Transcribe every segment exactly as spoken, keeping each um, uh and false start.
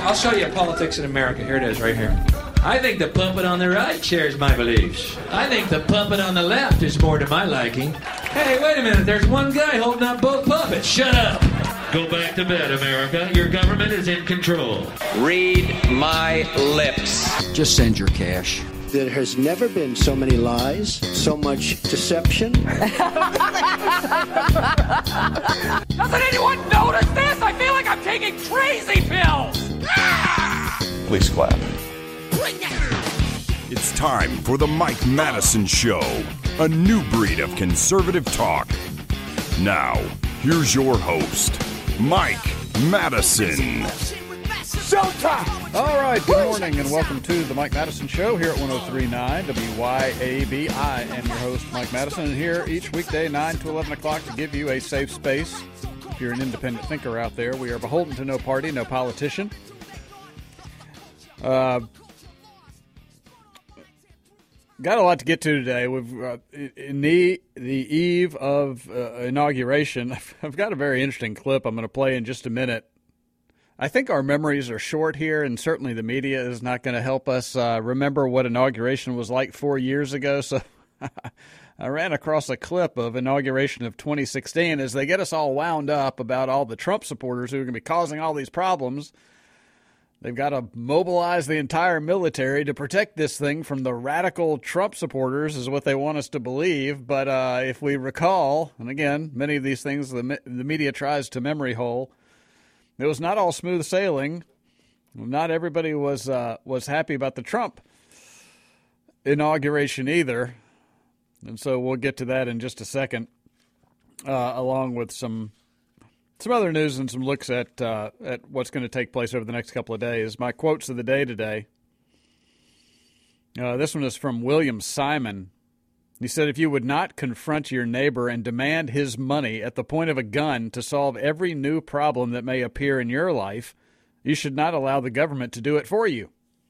I'll show you politics in America. Here it is, right here. I think the puppet on the right shares my beliefs. I think the puppet on the left is more to my liking. Hey, wait a minute. There's one guy holding up both puppets. Shut up. Go back to bed, America. Your government is in control. Read my lips. Just send your cash. There has never been so many lies, so much deception. Doesn't anyone notice this? I feel like I'm taking crazy pills. Please clap. It's time for the Mike Madison Show, a new breed of conservative talk. Now, here's your host, Mike Madison. Showtime! All right, good morning and welcome to the Mike Madison Show here at one oh three point nine W Y A B. I am your host, Mike Madison, and here each weekday, nine to eleven o'clock, to give you a safe space. If you're an independent thinker out there, we are beholden to no party, no politician. Uh, got a lot to get to today. We've uh, in the the eve of uh, inauguration. I've got a very interesting clip I'm going to play in just a minute. I think our memories are short here, and certainly the media is not going to help us uh, remember what inauguration was like four years ago. So I ran across a clip of inauguration of twenty sixteen as they get us all wound up about all the Trump supporters who are going to be causing all these problems. They've got to mobilize the entire military to protect this thing from the radical Trump supporters is what they want us to believe. But uh, if we recall, and again, many of these things the, the media tries to memory hole, it was not all smooth sailing. Not everybody was uh, was happy about the Trump inauguration either. And so we'll get to that in just a second, uh, along with some some other news and some looks at uh, at what's going to take place over the next couple of days. My quotes of the day today. Uh, this one is from William Simon. He said, if you would not confront your neighbor and demand his money at the point of a gun to solve every new problem that may appear in your life, you should not allow the government to do it for you.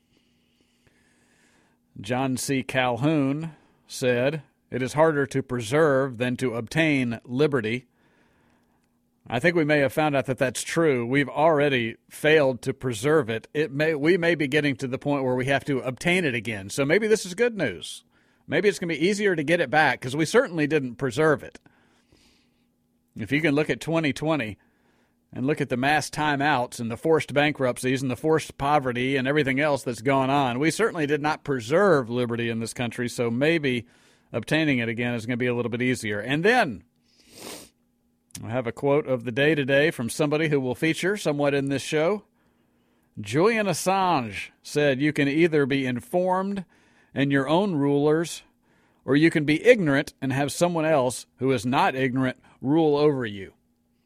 John C. Calhoun said, it is harder to preserve than to obtain liberty. I think we may have found out that that's true. We've already failed to preserve it. It may we may be getting to the point where we have to obtain it again. So maybe this is good news. Maybe it's going to be easier to get it back because we certainly didn't preserve it. If you can look at twenty twenty and look at the mass timeouts and the forced bankruptcies and the forced poverty and everything else that's gone on, we certainly did not preserve liberty in this country, so maybe obtaining it again is going to be a little bit easier. And then I have a quote of the day today from somebody who will feature somewhat in this show. Julian Assange said, you can either be informed and your own rulers, or you can be ignorant and have someone else who is not ignorant rule over you.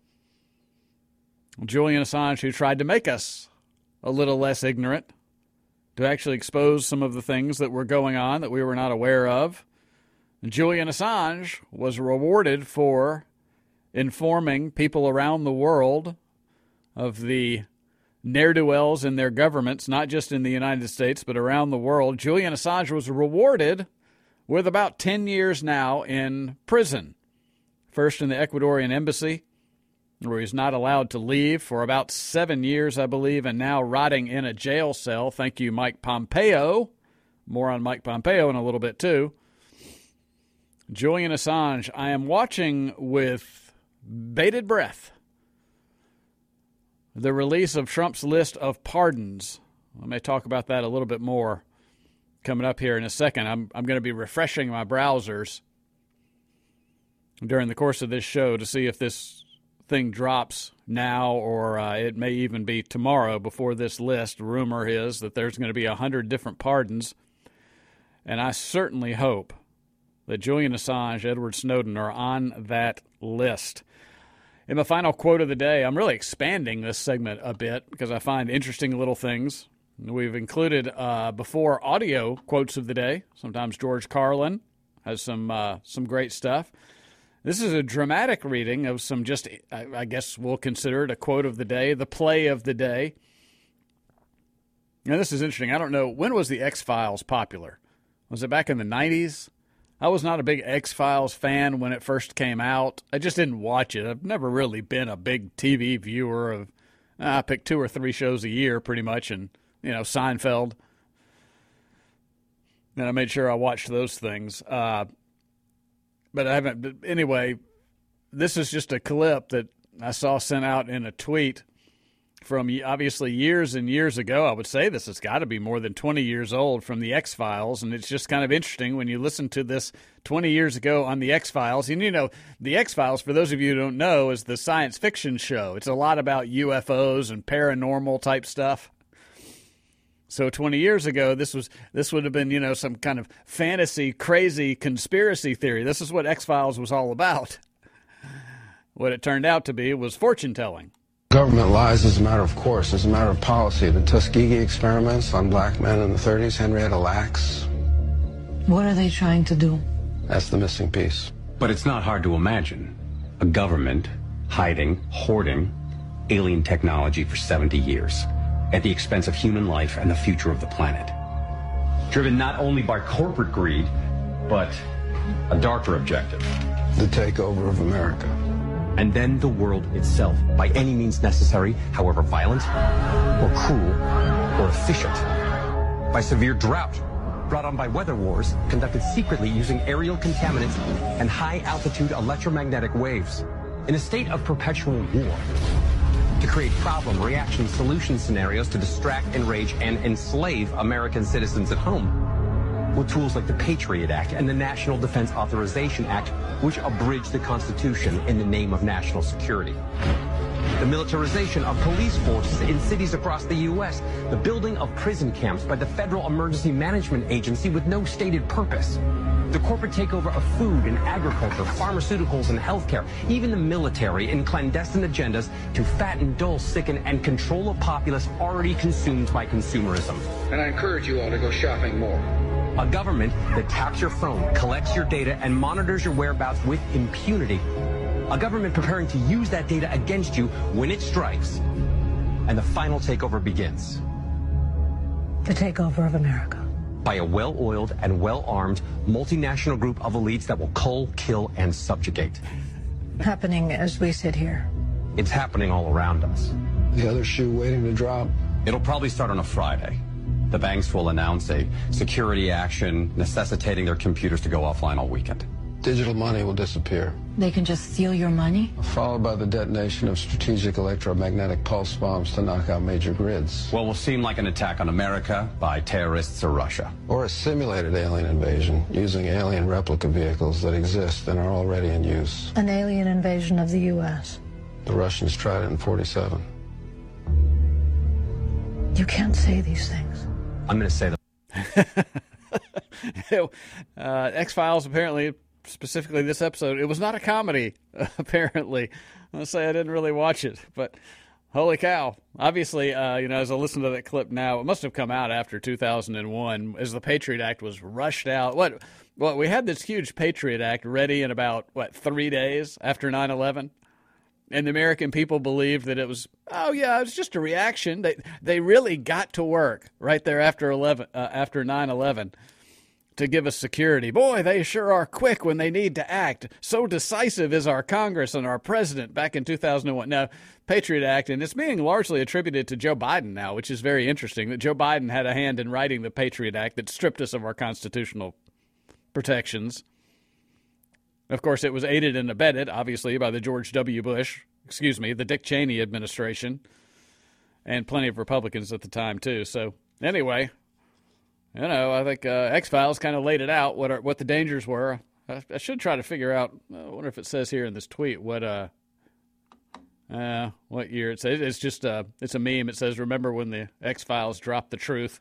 Julian Assange, who tried to make us a little less ignorant, to actually expose some of the things that were going on that we were not aware of. And Julian Assange was rewarded for informing people around the world of the ne'er-do-wells in their governments, not just in the United States, but around the world. Julian Assange was rewarded with about ten years now in prison. First in the Ecuadorian embassy, where he's not allowed to leave for about seven years, I believe, and now rotting in a jail cell. Thank you, Mike Pompeo. More on Mike Pompeo in a little bit, too. Julian Assange, I am watching with bated breath the release of Trump's list of pardons. I may talk about that a little bit more coming up here in a second. I'm I'm going to be refreshing my browsers during the course of this show to see if this thing drops now or uh, it may even be tomorrow before this list. Rumor is that there's going to be a hundred different pardons, and I certainly hope that Julian Assange, Edward Snowden are on that list. In the final quote of the day, I'm really expanding this segment a bit because I find interesting little things. We've included uh, before audio quotes of the day. Sometimes George Carlin has some uh, some great stuff. This is a dramatic reading of some just, I, I guess we'll consider it a quote of the day, the play of the day. Now, this is interesting. I don't know, when was the X-Files popular? Was it back in the nineties? I was not a big X-Files fan when it first came out. I just didn't watch it. I've never really been a big T V viewer of I pick two or three shows a year pretty much, and, you know, Seinfeld. And I made sure I watched those things. Uh, but I haven't, but anyway, this is just a clip that I saw sent out in a tweet from obviously years and years ago. I would say this has got to be more than twenty years old, from the X-Files, and it's just kind of interesting when you listen to this twenty years ago on the X-Files. And, you know, the X-Files, for those of you who don't know, is the science fiction show. It's a lot about U F Os and paranormal type stuff. So twenty years ago, this was this would have been, you know, some kind of fantasy, crazy conspiracy theory. This is what X-Files was all about. What it turned out to be was fortune-telling. Government lies as a matter of course, as a matter of policy. The Tuskegee experiments on black men in the thirties, Henrietta Lacks. What are they trying to do? That's the missing piece. But it's not hard to imagine a government hiding, hoarding alien technology for seventy years at the expense of human life and the future of the planet. Driven not only by corporate greed, but a darker objective. The takeover of America. And then the world itself, by any means necessary, however violent, or cruel, or efficient. By severe drought, brought on by weather wars, conducted secretly using aerial contaminants and high-altitude electromagnetic waves. In a state of perpetual war. To create problem, reaction, solution scenarios to distract, enrage, and enslave American citizens at home. With tools like the Patriot Act and the National Defense Authorization Act, which abridge the Constitution in the name of national security. The militarization of police forces in cities across the U S, the building of prison camps by the Federal Emergency Management Agency with no stated purpose. The corporate takeover of food and agriculture, pharmaceuticals and healthcare, even the military in clandestine agendas to fatten, dull, sicken, and control a populace already consumed by consumerism. And I encourage you all to go shopping more. A government that taps your phone, collects your data, and monitors your whereabouts with impunity. A government preparing to use that data against you when it strikes. And the final takeover begins. The takeover of America. By a well-oiled and well-armed multinational group of elites that will cull, kill, and subjugate. Happening as we sit here. It's happening all around us. The other shoe waiting to drop. It'll probably start on a Friday. The banks will announce a security action necessitating their computers to go offline all weekend. Digital money will disappear. They can just steal your money? Followed by the detonation of strategic electromagnetic pulse bombs to knock out major grids. What will seem like an attack on America by terrorists or Russia. Or a simulated alien invasion using alien replica vehicles that exist and are already in use. An alien invasion of the U S. The Russians tried it in forty-seven. You can't say these things. I'm going to say that. uh, X-Files, apparently, specifically this episode, it was not a comedy, apparently. I'll say I didn't really watch it, but holy cow. Obviously, uh, you know, as I listen to that clip now, it must have come out after two thousand one as the Patriot Act was rushed out. What? Well, we had this huge Patriot Act ready in about, what, three days after nine eleven? And the American people believed that it was, oh, yeah, it was just a reaction. They they really got to work right there after eleven, uh, after nine eleven to give us security. Boy, they sure are quick when they need to act. So decisive is our Congress and our president back in two thousand one. Now, Patriot Act, and it's being largely attributed to Joe Biden now, which is very interesting, that Joe Biden had a hand in writing the Patriot Act that stripped us of our constitutional protections. Of course, it was aided and abetted, obviously, by the George W. Bush, excuse me, the Dick Cheney administration, and plenty of Republicans at the time, too. So, anyway, you know, I think uh, X-Files kind of laid it out, what are, what the dangers were. I, I should try to figure out, I wonder if it says here in this tweet, what uh, uh, what year it says. It's just uh, it's a meme. It says, remember when the X-Files dropped the truth.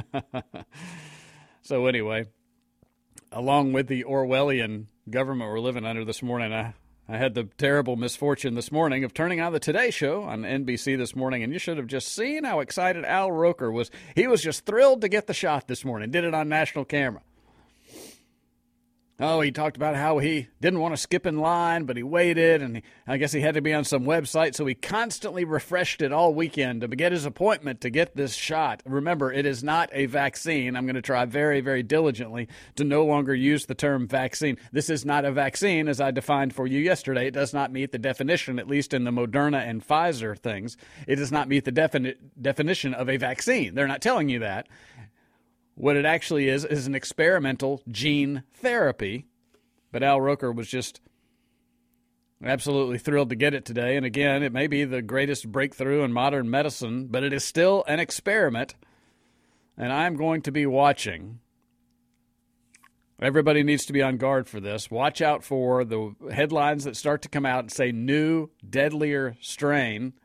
So, anyway, along with the Orwellian government we're living under this morning, I, I had the terrible misfortune this morning of turning on the Today Show on N B C this morning, and you should have just seen how excited Al Roker was. He was just thrilled to get the shot this morning, did it on national camera. Oh, he talked about how he didn't want to skip in line, but he waited, and he, I guess he had to be on some website, so he constantly refreshed it all weekend to get his appointment to get this shot. Remember, it is not a vaccine. I'm going to try very, very diligently to no longer use the term vaccine. This is not a vaccine, as I defined for you yesterday. It does not meet the definition, at least in the Moderna and Pfizer things. It does not meet the defini- definition of a vaccine. They're not telling you that. What it actually is is an experimental gene therapy. But Al Roker was just absolutely thrilled to get it today. And again, it may be the greatest breakthrough in modern medicine, but it is still an experiment. And I'm going to be watching. Everybody needs to be on guard for this. Watch out for the headlines that start to come out and say new, deadlier strain.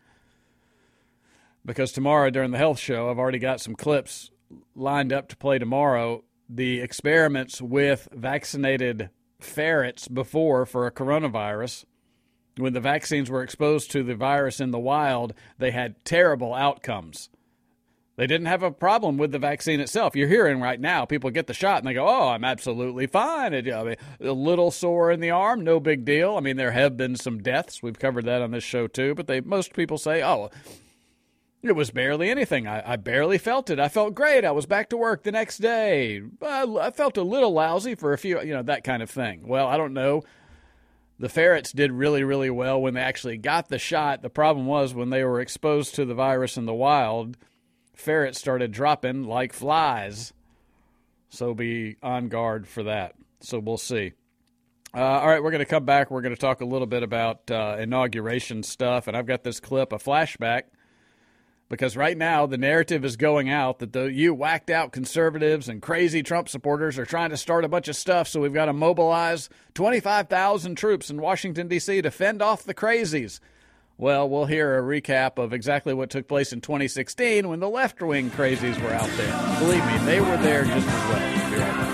Because tomorrow during the health show, I've already got some clips lined up to play tomorrow, the experiments with vaccinated ferrets before for a coronavirus. When the vaccines were exposed to the virus in the wild, they had terrible outcomes. They didn't have a problem with the vaccine itself. You're hearing right now, people get the shot and they go, oh, I'm absolutely fine. It, I mean, a little sore in the arm, no big deal. I mean, there have been some deaths. We've covered that on this show too, but they most people say, oh, it was barely anything. I, I barely felt it. I felt great. I was back to work the next day. I, I felt a little lousy for a few, you know, that kind of thing. Well, I don't know. The ferrets did really, really well when they actually got the shot. The problem was when they were exposed to the virus in the wild, ferrets started dropping like flies. So be on guard for that. So we'll see. Uh, all right, we're going to come back. We're going to talk a little bit about uh, inauguration stuff. And I've got this clip, a flashback. Because right now the narrative is going out that the you whacked out conservatives and crazy Trump supporters are trying to start a bunch of stuff, so we've got to mobilize twenty-five thousand troops in Washington, D C to fend off the crazies. Well, we'll hear a recap of exactly what took place in twenty sixteen when the left-wing crazies were out there. Believe me, they were there just as well. Be right back.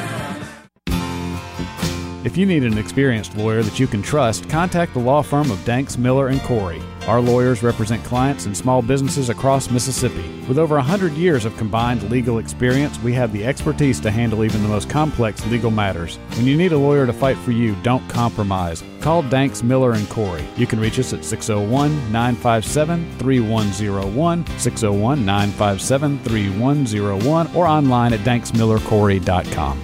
If you need an experienced lawyer that you can trust, contact the law firm of Danks, Miller and Corey. Our lawyers represent clients and small businesses across Mississippi. With over one hundred years of combined legal experience, we have the expertise to handle even the most complex legal matters. When you need a lawyer to fight for you, don't compromise. Call Danks, Miller and Corey. You can reach us at six oh one, nine five seven, three one oh one, six oh one, nine five seven, three one oh one, or online at danks miller corey dot com.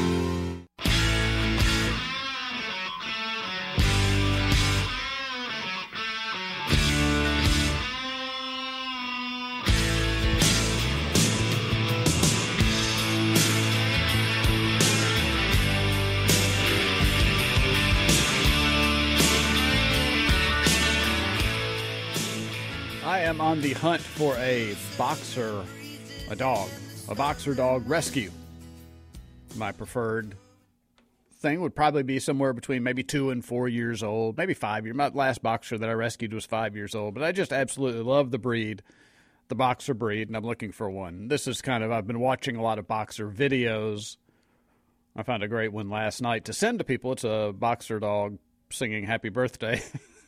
On the hunt for a boxer, a dog, a boxer dog rescue. My preferred thing would probably be somewhere between maybe two and four years old, maybe five years. My last boxer that I rescued was five years old, but I just absolutely love the breed, the boxer breed, and I'm looking for one. This is kind of, I've been watching a lot of boxer videos. I found a great one last night to send to people. It's a boxer dog singing happy birthday.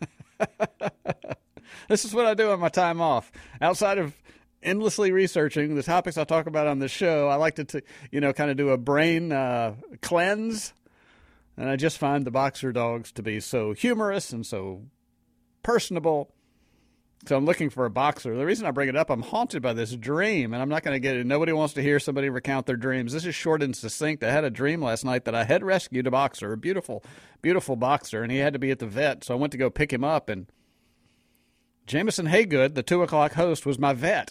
This is what I do on my time off. Outside of endlessly researching the topics I talk about on the show, I like to, t- you know, kind of do a brain uh, cleanse. And I just find the boxer dogs to be so humorous and so personable. So I'm looking for a boxer. The reason I bring it up, I'm haunted by this dream, and I'm not going to get it. Nobody wants to hear somebody recount their dreams. This is short and succinct. I had a dream last night that I had rescued a boxer, a beautiful, beautiful boxer, and he had to be at the vet. So I went to go pick him up, and Jameson Haygood, the two o'clock host, was my vet.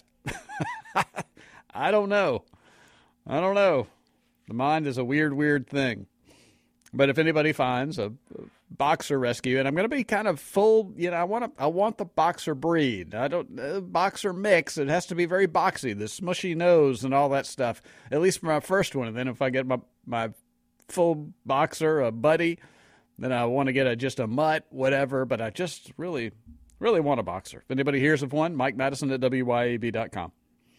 I don't know. I don't know. The mind is a weird, weird thing. But if anybody finds a, a boxer rescue, and I'm going to be kind of full, you know, I want to, I want the boxer breed. I don't uh, boxer mix. It has to be very boxy, the smushy nose and all that stuff. At least for my first one, and then if I get my my full boxer, a buddy, then I want to get a just a mutt, whatever. But I just really. Really want a boxer. If anybody hears of one, Mike Madison at W Y A B dot com.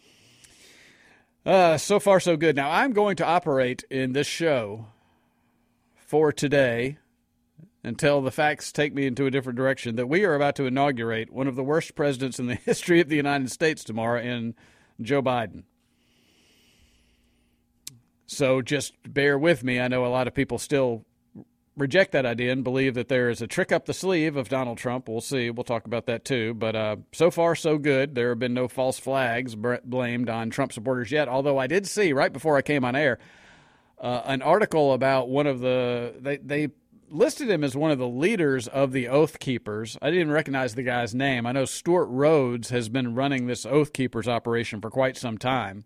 Uh, so far, so good. Now, I'm going to operate in this show for today until the facts take me into a different direction, that we are about to inaugurate one of the worst presidents in the history of the United States tomorrow in Joe Biden. So just bear with me. I know a lot of people still reject that idea and believe that there is a trick up the sleeve of Donald Trump. We'll see. We'll talk about that too. But uh, so far, so good. There have been no false flags blamed on Trump supporters yet, although I did see right before I came on air uh, an article about one of the they, – they listed him as one of the leaders of the Oath Keepers. I didn't even recognize the guy's name. I know Stuart Rhodes has been running this Oath Keepers operation for quite some time.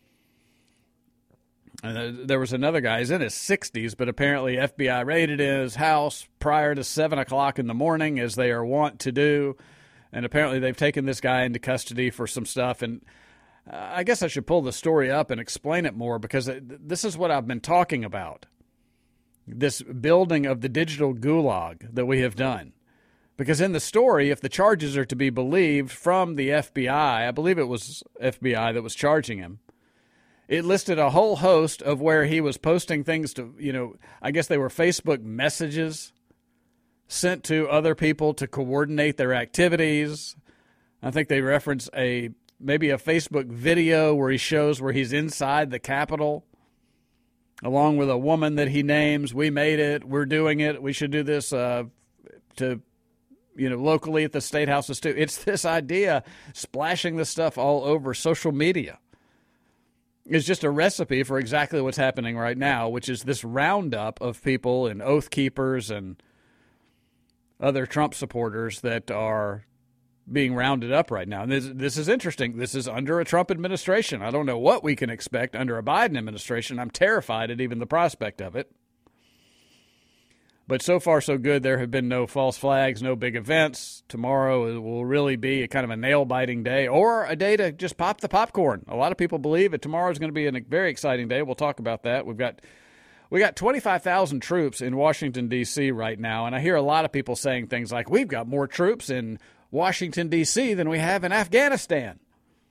Uh, there was another guy, he's in his sixties, but apparently F B I raided his house prior to seven o'clock in the morning, as they are wont to do. And apparently they've taken this guy into custody for some stuff. And uh, I guess I should pull the story up and explain it more, because it, this is what I've been talking about. This building of the digital gulag that we have done. Because in the story, if the charges are to be believed from the F B I, I believe it was F B I that was charging him, it listed a whole host of where he was posting things to, you know, I guess they were Facebook messages sent to other people to coordinate their activities. I think they reference a maybe a Facebook video where he shows where he's inside the Capitol, along with a woman that he names. We made it. We're doing it. We should do this uh, to, you know, locally at the state houses too. It's this idea, splashing this stuff all over social media. It's just a recipe for exactly what's happening right now, which is this roundup of people and Oath Keepers and other Trump supporters that are being rounded up right now. And this, this is interesting. This is under a Trump administration. I don't know what we can expect under a Biden administration. I'm terrified at even the prospect of it. But so far, so good. There have been no false flags, no big events. Tomorrow will really be a kind of a nail-biting day, or a day to just pop the popcorn. A lot of people believe that tomorrow is going to be a very exciting day. We'll talk about that. We've got we got twenty-five thousand troops in Washington, D C right now, and I hear a lot of people saying things like, we've got more troops in Washington, D C than we have in Afghanistan.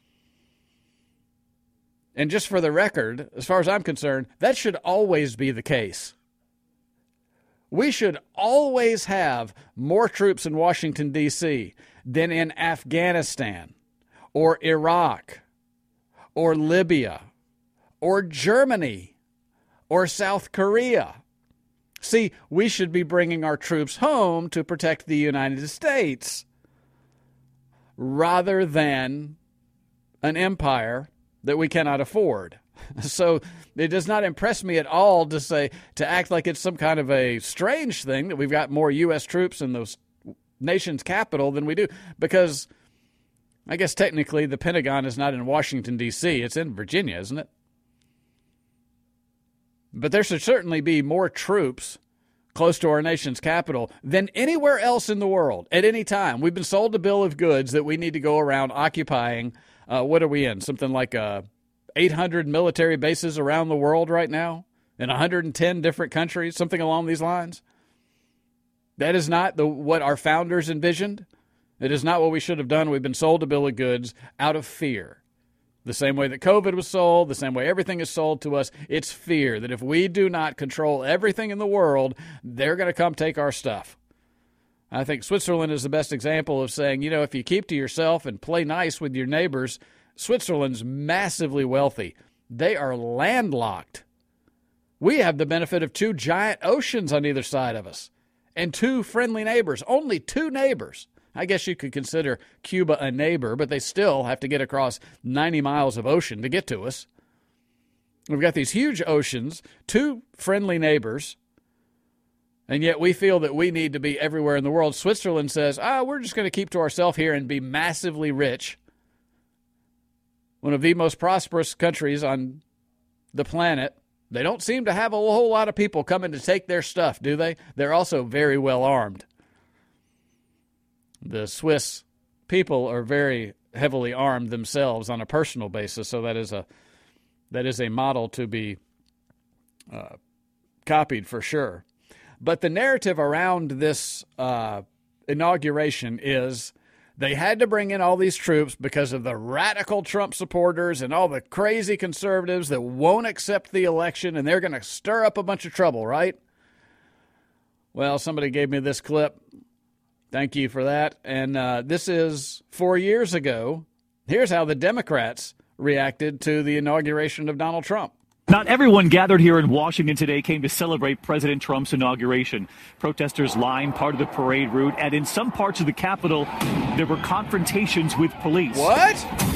And just for the record, as far as I'm concerned, that should always be the case. We should always have more troops in Washington, D C than in Afghanistan or Iraq or Libya or Germany or South Korea. See, we should be bringing our troops home to protect the United States rather than an empire that we cannot afford. So it does not impress me at all to say, to act like it's some kind of a strange thing that we've got more U S troops in those nation's capital than we do. Because I guess technically the Pentagon is not in Washington, D C. It's in Virginia, isn't it? But there should certainly be more troops close to our nation's capital than anywhere else in the world at any time. We've been sold a bill of goods that we need to go around occupying. Uh, what are we in? Something like a eight hundred military bases around the world right now in one hundred ten different countries, something along these lines. That is not the what our founders envisioned. It is not what we should have done. We've been sold a bill of goods out of fear. The same way that COVID was sold, the same way everything is sold to us, it's fear that if we do not control everything in the world, they're going to come take our stuff. I think Switzerland is the best example of saying, you know, if you keep to yourself and play nice with your neighbors, Switzerland's massively wealthy. They are landlocked. We have the benefit of two giant oceans on either side of us and two friendly neighbors, only two neighbors. I guess you could consider Cuba a neighbor, but they still have to get across ninety miles of ocean to get to us. We've got these huge oceans, two friendly neighbors, and yet we feel that we need to be everywhere in the world. Switzerland says, ah, we're just going to keep to ourselves here and be massively rich. One of the most prosperous countries on the planet. They don't seem to have a whole lot of people coming to take their stuff, do they? They're also very well armed. The Swiss people are very heavily armed themselves on a personal basis, so that is a that is a model to be uh, copied for sure. But the narrative around this uh, inauguration is they had to bring in all these troops because of the radical Trump supporters and all the crazy conservatives that won't accept the election, and they're going to stir up a bunch of trouble, right? Well, somebody gave me this clip. Thank you for that. And uh, this is four years ago. Here's how the Democrats reacted to the inauguration of Donald Trump. Not everyone gathered here in Washington today came to celebrate President Trump's inauguration. Protesters lined part of the parade route, and in some parts of the Capitol, there were confrontations with police. What?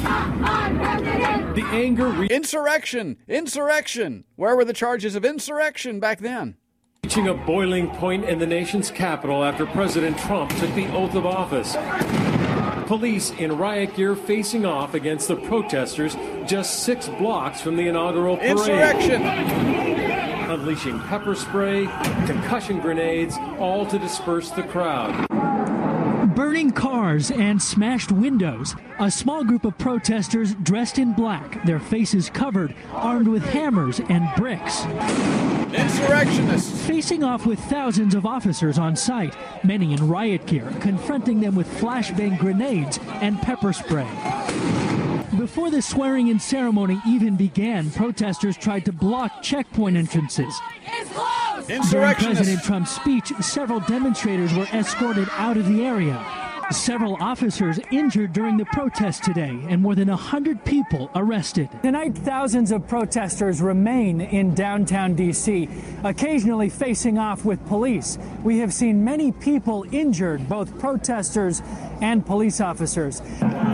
The anger... Re- insurrection! Insurrection! Where were the charges of insurrection back then? Reaching a boiling point in the nation's capital after President Trump took the oath of office. Police in riot gear facing off against the protesters just six blocks from the inaugural parade. Insurrection! Unleashing pepper spray, concussion grenades, all to disperse the crowd. Burning cars and smashed windows. A small group of protesters dressed in black, their faces covered, armed with hammers and bricks. Insurrectionists! Facing off with thousands of officers on site, many in riot gear, confronting them with flashbang grenades and pepper spray. Before the swearing-in ceremony even began, protesters tried to block checkpoint entrances. During President Trump's speech, several demonstrators were escorted out of the area. Several officers injured during the protest today, and more than one hundred people arrested. Tonight, thousands of protesters remain in downtown D C, occasionally facing off with police. We have seen many people injured, both protesters and police officers.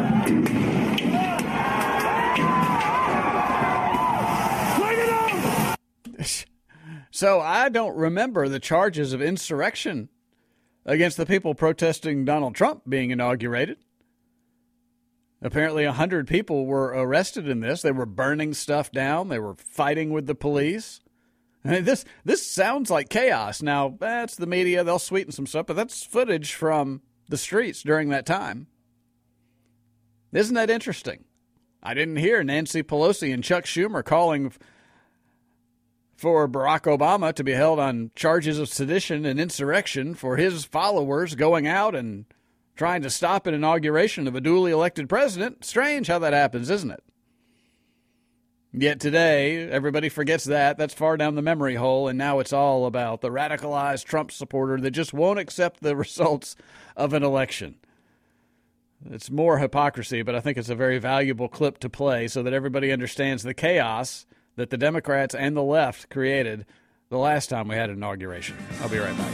So I don't remember the charges of insurrection against the people protesting Donald Trump being inaugurated. Apparently one hundred people were arrested in this. They were burning stuff down. They were fighting with the police. I mean, this this sounds like chaos. Now, that's the media. They'll sweeten some stuff, but that's footage from the streets during that time. Isn't that interesting? I didn't hear Nancy Pelosi and Chuck Schumer calling for Barack Obama to be held on charges of sedition and insurrection for his followers going out and trying to stop an inauguration of a duly elected president. Strange how that happens, isn't it? Yet today, everybody forgets that. That's far down the memory hole, and now it's all about the radicalized Trump supporter that just won't accept the results of an election. It's more hypocrisy, but I think it's a very valuable clip to play so that everybody understands the chaos that the Democrats and the left created the last time we had an inauguration. I'll be right back.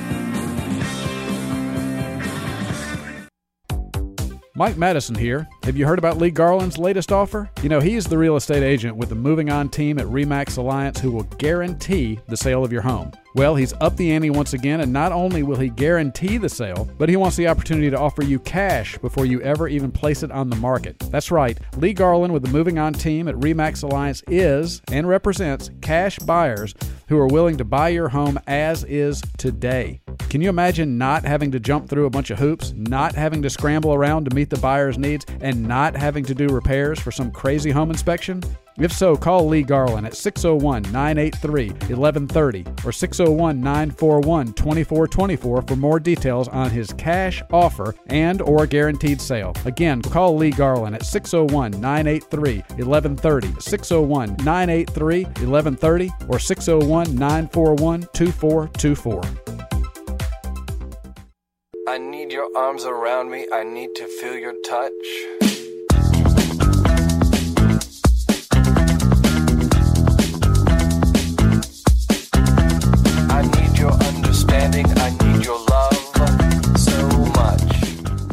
Mike Madison here. Have you heard about Lee Garland's latest offer? You know, he's the real estate agent with the Moving On team at RE/MAX Alliance who will guarantee the sale of your home. Well, he's upped the ante once again, and not only will he guarantee the sale, but he wants the opportunity to offer you cash before you ever even place it on the market. That's right. Lee Garland with the Moving On team at RE/MAX Alliance is and represents cash buyers who are willing to buy your home as is today. Can you imagine not having to jump through a bunch of hoops, not having to scramble around to meet the buyer's needs, and not having to do repairs for some crazy home inspection? If so, call Lee Garland at six oh one, nine eight three, one one three oh or six oh one, nine four one, two four two four for more details on his cash offer and or guaranteed sale. Again, call Lee Garland at six oh one, nine eight three, one one three oh, six oh one, nine eight three, one one three oh or six oh one, nine four one, two four two four. I need your arms around me. I need to feel your touch. I need your understanding. I need your love so much.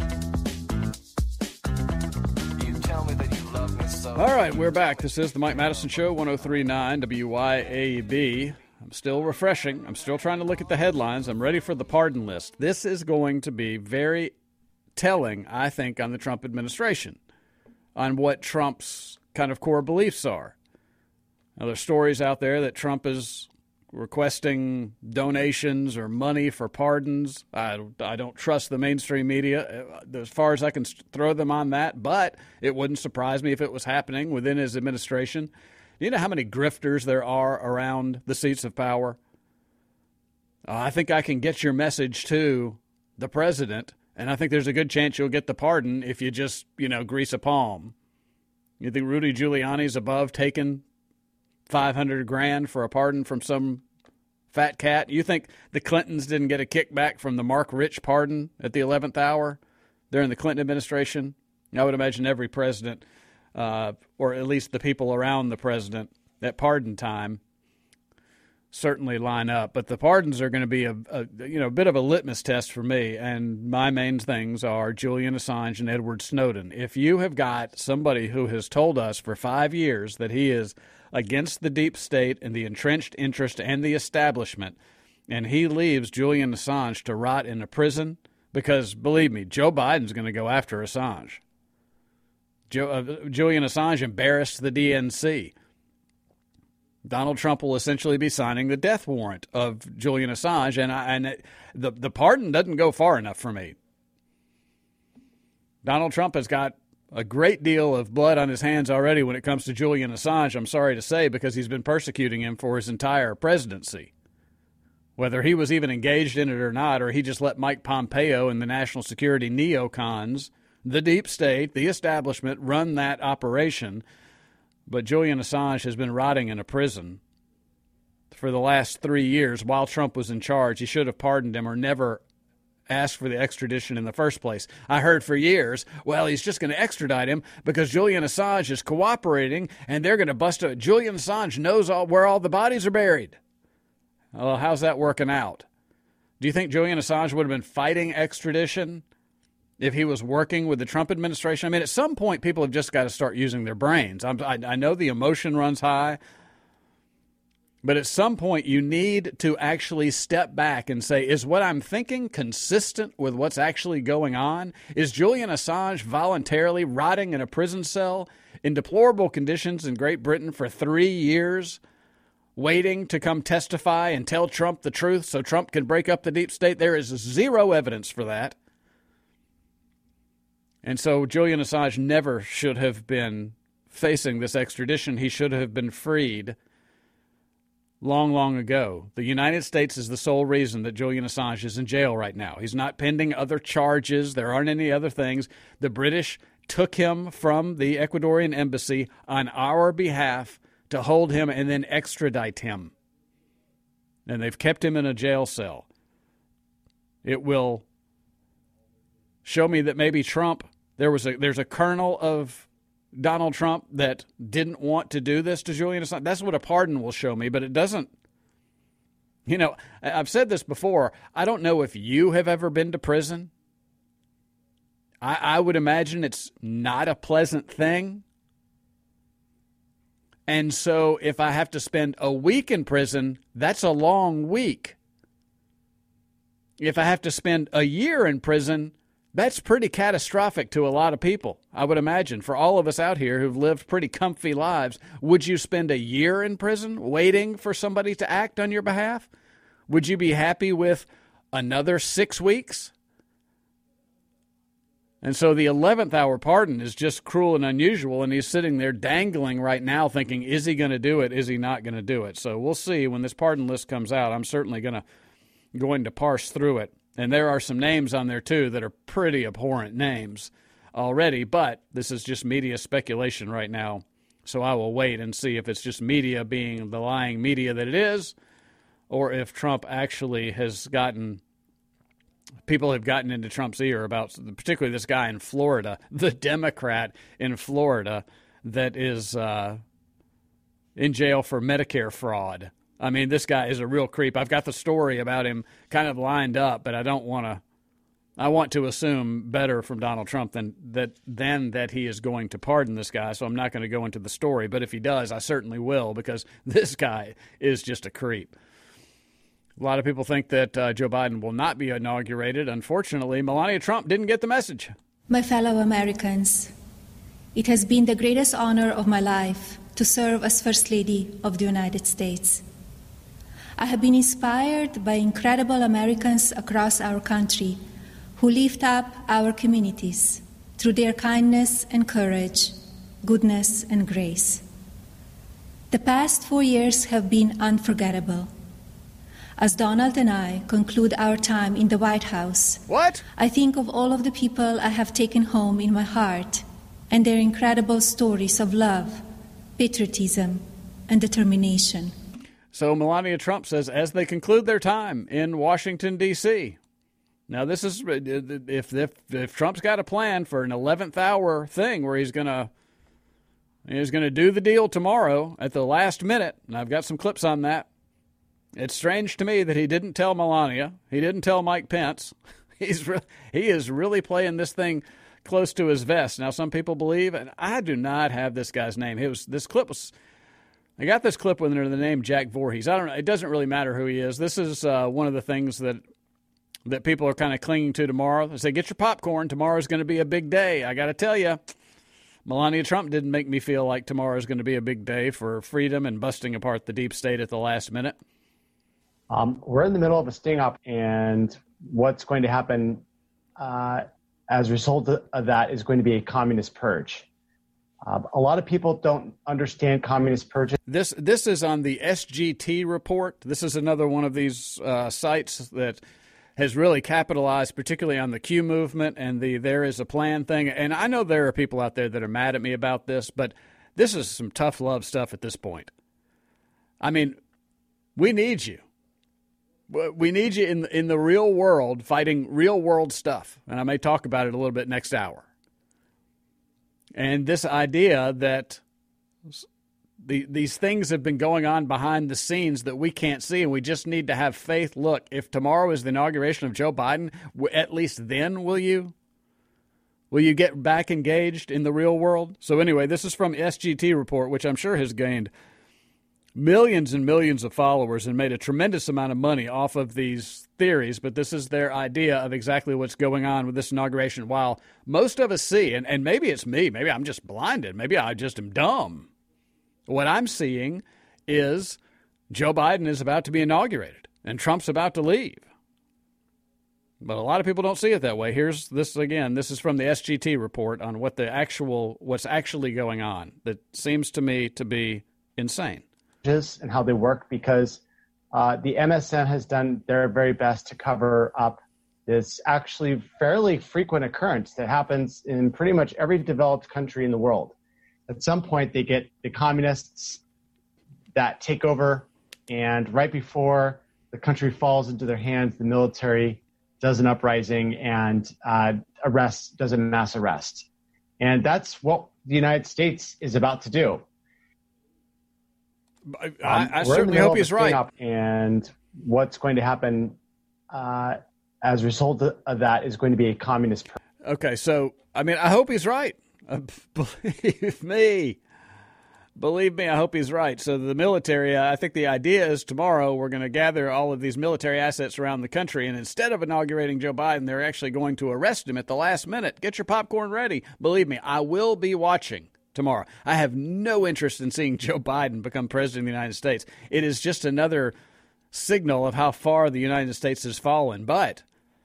You tell me that you love me so much. All right, we're back. This is the Mike Madison Show, one oh three point nine W Y A B. I'm still refreshing. I'm still trying to look at the headlines. I'm ready for the pardon list. This is going to be very telling, I think, on the Trump administration, on what Trump's kind of core beliefs are. Now, there's stories out there that Trump is requesting donations or money for pardons. I, I don't trust the mainstream media as far as I can throw them on that, but it wouldn't surprise me if it was happening within his administration. Do you know how many grifters there are around the seats of power? Uh, I think I can get your message to the president, and I think there's a good chance you'll get the pardon if you just, you know, grease a palm. You think Rudy Giuliani's above taking five hundred grand for a pardon from some fat cat? You think the Clintons didn't get a kickback from the Mark Rich pardon at the eleventh hour during the Clinton administration? I would imagine every president, uh, or at least the people around the president, at pardon time certainly line up. But the pardons are going to be a, a you know a bit of a litmus test for me. And my main things are Julian Assange and Edward Snowden. If you have got somebody who has told us for five years that he is against the deep state and the entrenched interest and the establishment, and he leaves Julian Assange to rot in a prison, because, believe me, Joe Biden's going to go after Assange. Joe, uh, Julian Assange embarrassed the D N C. Donald Trump will essentially be signing the death warrant of Julian Assange, and, I, and it, the, the pardon doesn't go far enough for me. Donald Trump has got a great deal of blood on his hands already when it comes to Julian Assange, I'm sorry to say, because he's been persecuting him for his entire presidency. Whether he was even engaged in it or not, or he just let Mike Pompeo and the national security neocons, the deep state, the establishment, run that operation. But Julian Assange has been rotting in a prison for the last three years while Trump was in charge. He should have pardoned him or never asked for the extradition in the first place. I heard for years, well, he's just going to extradite him because Julian Assange is cooperating and they're going to bust it. Julian Assange knows all, where all the bodies are buried. Well, how's that working out? Do you think Julian Assange would have been fighting extradition if he was working with the Trump administration? I mean, at some point, people have just got to start using their brains. I'm, I, I know the emotion runs high, but at some point, you need to actually step back and say, is what I'm thinking consistent with what's actually going on? Is Julian Assange voluntarily rotting in a prison cell in deplorable conditions in Great Britain for three years, waiting to come testify and tell Trump the truth so Trump can break up the deep state? There is zero evidence for that. And so Julian Assange never should have been facing this extradition. He should have been freed long, long ago. The United States is the sole reason that Julian Assange is in jail right now. He's not pending other charges. There aren't any other things. The British took him from the Ecuadorian embassy on our behalf to hold him and then extradite him. And they've kept him in a jail cell. It will show me that maybe Trump, there was a there's a kernel of Donald Trump that didn't want to do this to Julian Assange. That's what a pardon will show me, but it doesn't. You know, I've said this before. I don't know if you have ever been to prison. I, I would imagine it's not a pleasant thing. And so if I have to spend a week in prison, that's a long week. If I have to spend a year in prison, that's pretty catastrophic to a lot of people, I would imagine. For all of us out here who've lived pretty comfy lives, would you spend a year in prison waiting for somebody to act on your behalf? Would you be happy with another six weeks? And so the eleventh hour pardon is just cruel and unusual, and he's sitting there dangling right now thinking, is he going to do it? Is he not going to do it? So we'll see when this pardon list comes out. I'm certainly going to going to parse through it. And there are some names on there, too, that are pretty abhorrent names already, but this is just media speculation right now. So I will wait and see if it's just media being the lying media that it is, or if Trump actually has gotten, people have gotten into Trump's ear about, particularly this guy in Florida, the Democrat in Florida that is uh, in jail for Medicare fraud. I mean, this guy is a real creep. I've got the story about him kind of lined up, but I don't want to, I want to assume better from Donald Trump than that, than that he is going to pardon this guy, so I'm not going to go into the story. But if he does, I certainly will, because this guy is just a creep. A lot of people think that uh, Joe Biden will not be inaugurated. Unfortunately, Melania Trump didn't get the message. My fellow Americans, it has been the greatest honor of my life to serve as First Lady of the United States. I have been inspired by incredible Americans across our country who lift up our communities through their kindness and courage, goodness and grace. The past four years have been unforgettable. As Donald and I conclude our time in the White House, what? I think of all of the people I have taken home in my heart and their incredible stories of love, patriotism, and determination. So Melania Trump says as they conclude their time in Washington, D C Now, this is if, if if Trump's got a plan for an eleventh hour thing where he's going to He was going to do the deal tomorrow at the last minute, and I've got some clips on that. It's strange to me that he didn't tell Melania. He didn't tell Mike Pence. He's re- he is really playing this thing close to his vest. Now, some people believe, and I do not have this guy's name. It was this clip was. I got this clip under the name Jack Voorhees. I don't know. It doesn't really matter who he is. This is uh, one of the things that that people are kind of clinging to tomorrow. They say, get your popcorn. Tomorrow's going to be a big day. I got to tell you, Melania Trump didn't make me feel like tomorrow's going to be a big day for freedom and busting apart the deep state at the last minute. Um, we're in the middle of a sting-up, and what's going to happen uh, as a result of that is going to be a communist purge. Uh, a lot of people don't understand communist purges. This this is on the S G T report. This is another one of these uh, sites that has really capitalized, particularly on the Q movement and the there is a plan thing. And I know there are people out there that are mad at me about this, but this is some tough love stuff at this point. I mean, we need you. We need you in in the real world, fighting real world stuff. And I may talk about it a little bit next hour. And this idea that the, these things have been going on behind the scenes that we can't see, and we just need to have faith. Look, if tomorrow is the inauguration of Joe Biden, at least then will you? Will you get back engaged in the real world? So anyway, this is from S G T report, which I'm sure has gained millions and millions of followers and made a tremendous amount of money off of these theories, but this is their idea of exactly what's going on with this inauguration. While most of us see, and, and maybe it's me, maybe I'm just blinded, maybe I just am dumb. What I'm seeing is Joe Biden is about to be inaugurated and Trump's about to leave. But a lot of people don't see it that way. Here's this again. This is from the S G T report on what the actual, what's actually going on that seems to me to be insane. And how they work, because uh, the M S N has done their very best to cover up this actually fairly frequent occurrence that happens in pretty much every developed country in the world. At some point, they get the communists that take over, and right before the country falls into their hands, the military does an uprising and uh, arrests, does a mass arrest. And that's what the United States is about to do. I, I, I certainly hope he's right. And what's going to happen uh, as a result of that is going to be a communist. Okay, so, I mean, I hope he's right. Uh, believe me. Believe me, I hope he's right. So the military, uh, I think the idea is tomorrow we're going to gather all of these military assets around the country, and instead of inaugurating Joe Biden, they're actually going to arrest him at the last minute. Get your popcorn ready. Believe me, I will be watching tomorrow. I have no interest in seeing Joe Biden become president of the United States. It is just another signal of how far the United States has fallen. But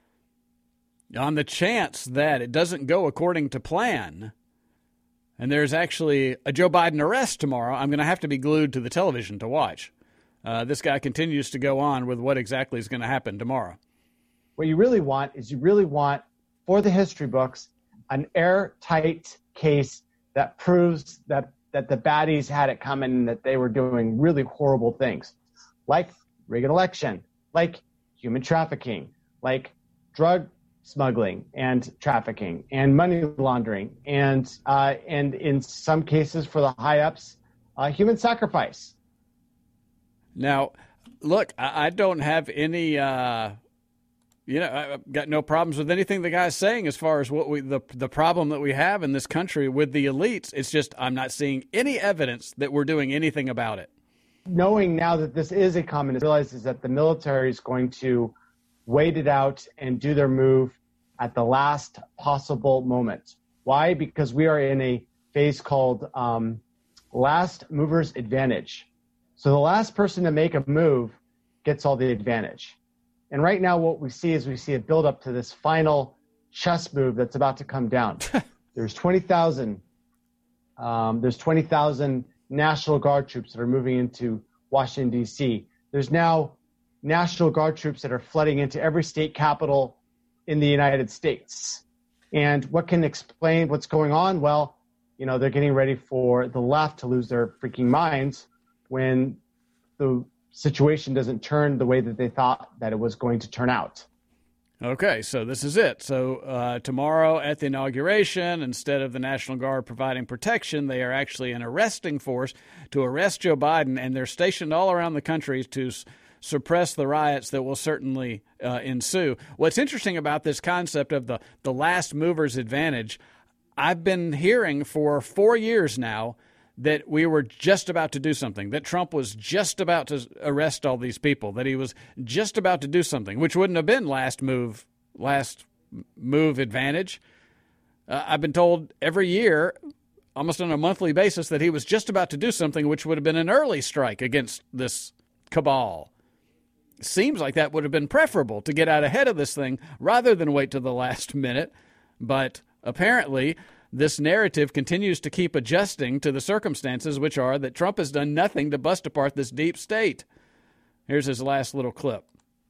on the chance that it doesn't go according to plan, and there's actually a Joe Biden arrest tomorrow, I'm going to have to be glued to the television to watch. Uh, this guy continues to go on with what exactly is going to happen tomorrow. What you really want is you really want, for the history books, an airtight case that proves that, that the baddies had it coming and that they were doing really horrible things, like rigged election, like human trafficking, like drug smuggling and trafficking and money laundering, and uh, and in some cases for the high-ups, uh, human sacrifice. Now, look, I, I don't have any... Uh... You know, I've got no problems with anything the guy's saying as far as what we the the problem that we have in this country with the elites. It's just I'm not seeing any evidence that we're doing anything about it. Knowing now that this is a communist, realizes that the military is going to wait it out and do their move at the last possible moment. Why? Because we are in a phase called um, last mover's advantage. So the last person to make a move gets all the advantage. And right now what we see is we see a build-up to this final chess move that's about to come down. There's twenty thousand um, there's twenty thousand National Guard troops that are moving into Washington, D C. There's now National Guard troops that are flooding into every state capital in the United States. And what can explain what's going on? Well, you know, they're getting ready for the left to lose their freaking minds when the situation doesn't turn the way that they thought that it was going to turn out. Okay, so this is it. So uh, tomorrow at the inauguration, instead of the National Guard providing protection, they are actually an arresting force to arrest Joe Biden, and they're stationed all around the country to s- suppress the riots that will certainly uh, ensue. What's interesting about this concept of the, the last mover's advantage, I've been hearing for four years now that we were just about to do something, that Trump was just about to arrest all these people, that he was just about to do something, which wouldn't have been last move, last move advantage. Uh, I've been told every year, almost on a monthly basis, that he was just about to do something, which would have been an early strike against this cabal. Seems like that would have been preferable, to get out ahead of this thing rather than wait to the last minute. But apparently, this narrative continues to keep adjusting to the circumstances, which are that Trump has done nothing to bust apart this deep state. Here's his last little clip.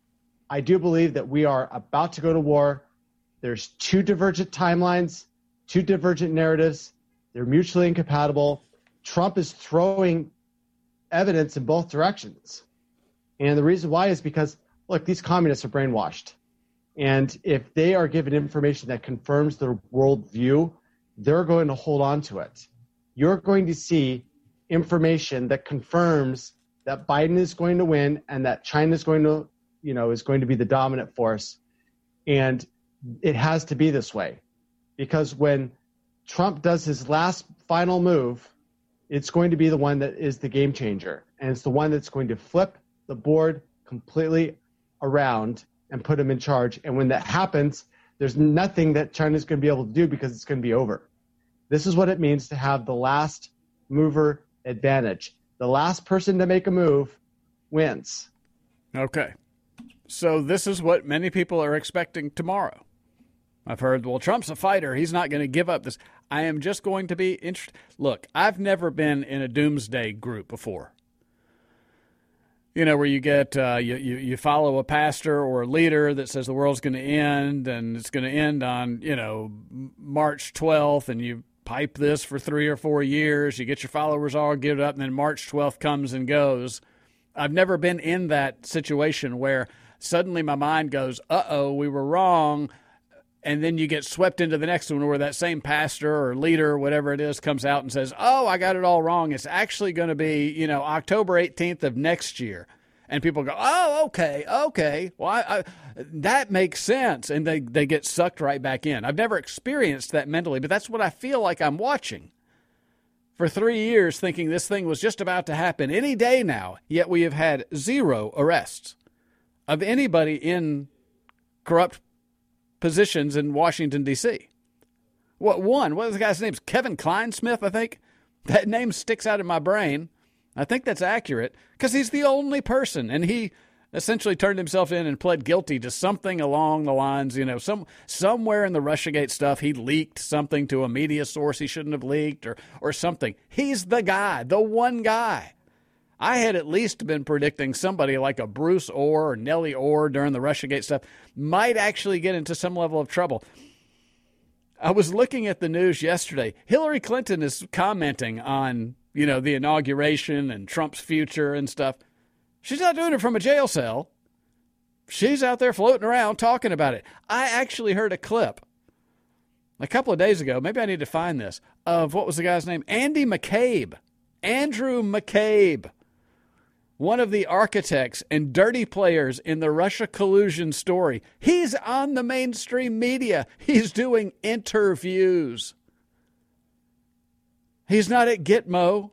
I do believe that we are about to go to war. There's two divergent timelines, two divergent narratives. They're mutually incompatible. Trump is throwing evidence in both directions. And the reason why is because, look, these communists are brainwashed. And if they are given information that confirms their worldview, they're going to hold on to it. You're going to see information that confirms that Biden is going to win and that China is going to, you know, is going to be the dominant force. And it has to be this way, because when Trump does his last final move, it's going to be the one that is the game changer. And it's the one that's going to flip the board completely around and put him in charge. And when that happens, there's nothing that China's going to be able to do, because it's going to be over. This is what it means to have the last mover advantage. The last person to make a move wins. Okay. So this is what many people are expecting tomorrow. I've heard, well, Trump's a fighter. He's not going to give up this. I am just going to be interested. Look, I've never been in a doomsday group before. You know, where you get, uh, you, you, you follow a pastor or a leader that says the world's going to end, and it's going to end on, you know, March twelfth, and you pipe this for three or four years. You get your followers all geared up, and then March twelfth comes and goes. I've never been in that situation where suddenly my mind goes, uh-oh, we were wrong, and then you get swept into the next one where that same pastor or leader or whatever it is comes out and says, oh, I got it all wrong. It's actually going to be, you know, October eighteenth of next year. And people go, oh, okay, okay. Well, I, I, that makes sense. And they, they get sucked right back in. I've never experienced that mentally, but that's what I feel like I'm watching. For three years thinking this thing was just about to happen any day now, yet we have had zero arrests of anybody in corrupt positions in Washington, D C What one? What was the guy's name? Kevin Kleinsmith, I think. That name sticks out in my brain. I think that's accurate because he's the only person, and he essentially turned himself in and pled guilty to something along the lines, you know, some somewhere in the Russiagate stuff, he leaked something to a media source he shouldn't have leaked or or something. He's the guy, the one guy. I had at least been predicting somebody like a Bruce Orr or Nellie Orr during the Russiagate stuff might actually get into some level of trouble. I was looking at the news yesterday. Hillary Clinton is commenting on, you know, the inauguration and Trump's future and stuff. She's not doing it from a jail cell. She's out there floating around talking about it. I actually heard a clip a couple of days ago, maybe I need to find this, of what was the guy's name? Andy McCabe. Andrew McCabe. One of the architects and dirty players in the Russia collusion story. He's on the mainstream media. He's doing interviews. He's not at Gitmo.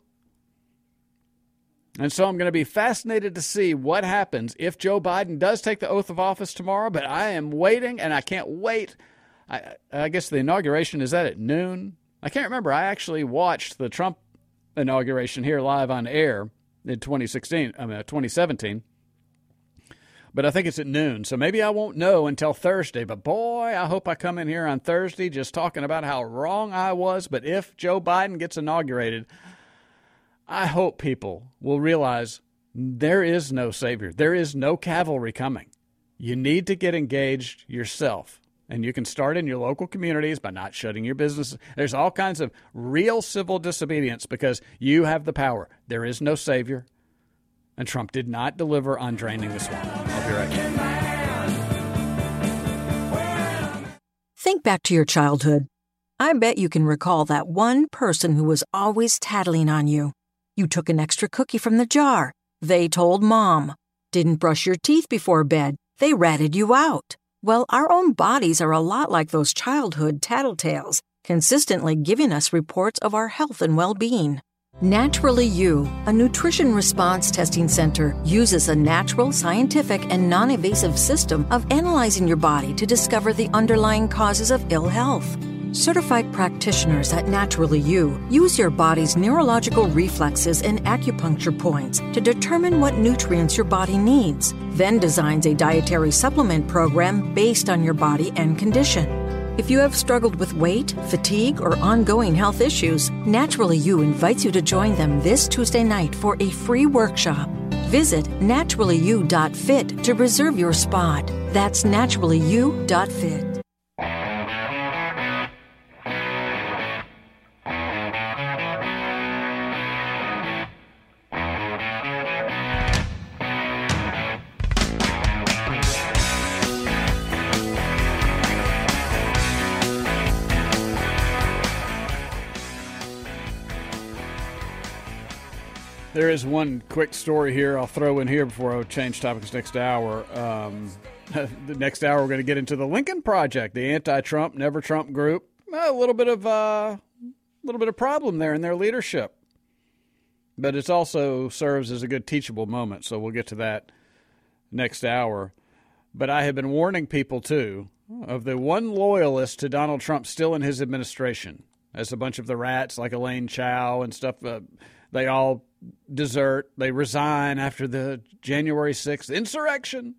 And so I'm going to be fascinated to see what happens if Joe Biden does take the oath of office tomorrow. But I am waiting, and I can't wait. I, I guess the inauguration, is that at noon? I can't remember. I actually watched the Trump inauguration here live on air in twenty sixteen, I mean, twenty seventeen. But I think it's at noon, so maybe I won't know until Thursday. But boy, I hope I come in here on Thursday just talking about how wrong I was. But if Joe Biden gets inaugurated, I hope people will realize there is no savior. There is no cavalry coming. You need to get engaged yourself. And you can start in your local communities by not shutting your businesses. There's all kinds of real civil disobedience because you have the power. There is no savior. And Trump did not deliver on draining the swamp. I'll be right back. Think back to your childhood. I bet you can recall that one person who was always tattling on you. You took an extra cookie from the jar. They told Mom. Didn't brush your teeth before bed. They ratted you out. Well, our own bodies are a lot like those childhood tattletales, consistently giving us reports of our health and well-being. Naturally You, a nutrition response testing center, uses a natural, scientific, and non-invasive system of analyzing your body to discover the underlying causes of ill health. Certified practitioners at Naturally You use your body's neurological reflexes and acupuncture points to determine what nutrients your body needs, then designs a dietary supplement program based on your body and condition. If you have struggled with weight, fatigue, or ongoing health issues, Naturally You invites you to join them this Tuesday night for a free workshop. Visit naturally you dot fit to reserve your spot. That's naturally you dot fit. There is one quick story here I'll throw in here before I change topics next hour. Um, the next hour, we're going to get into the Lincoln Project, the anti-Trump, never-Trump group. A little bit of uh, little bit of problem there in their leadership. But it also serves as a good teachable moment, so we'll get to that next hour. But I have been warning people, too, of the one loyalist to Donald Trump still in his administration, as a bunch of the rats like Elaine Chao and stuff, uh, they all desert. They resign after the January sixth insurrection.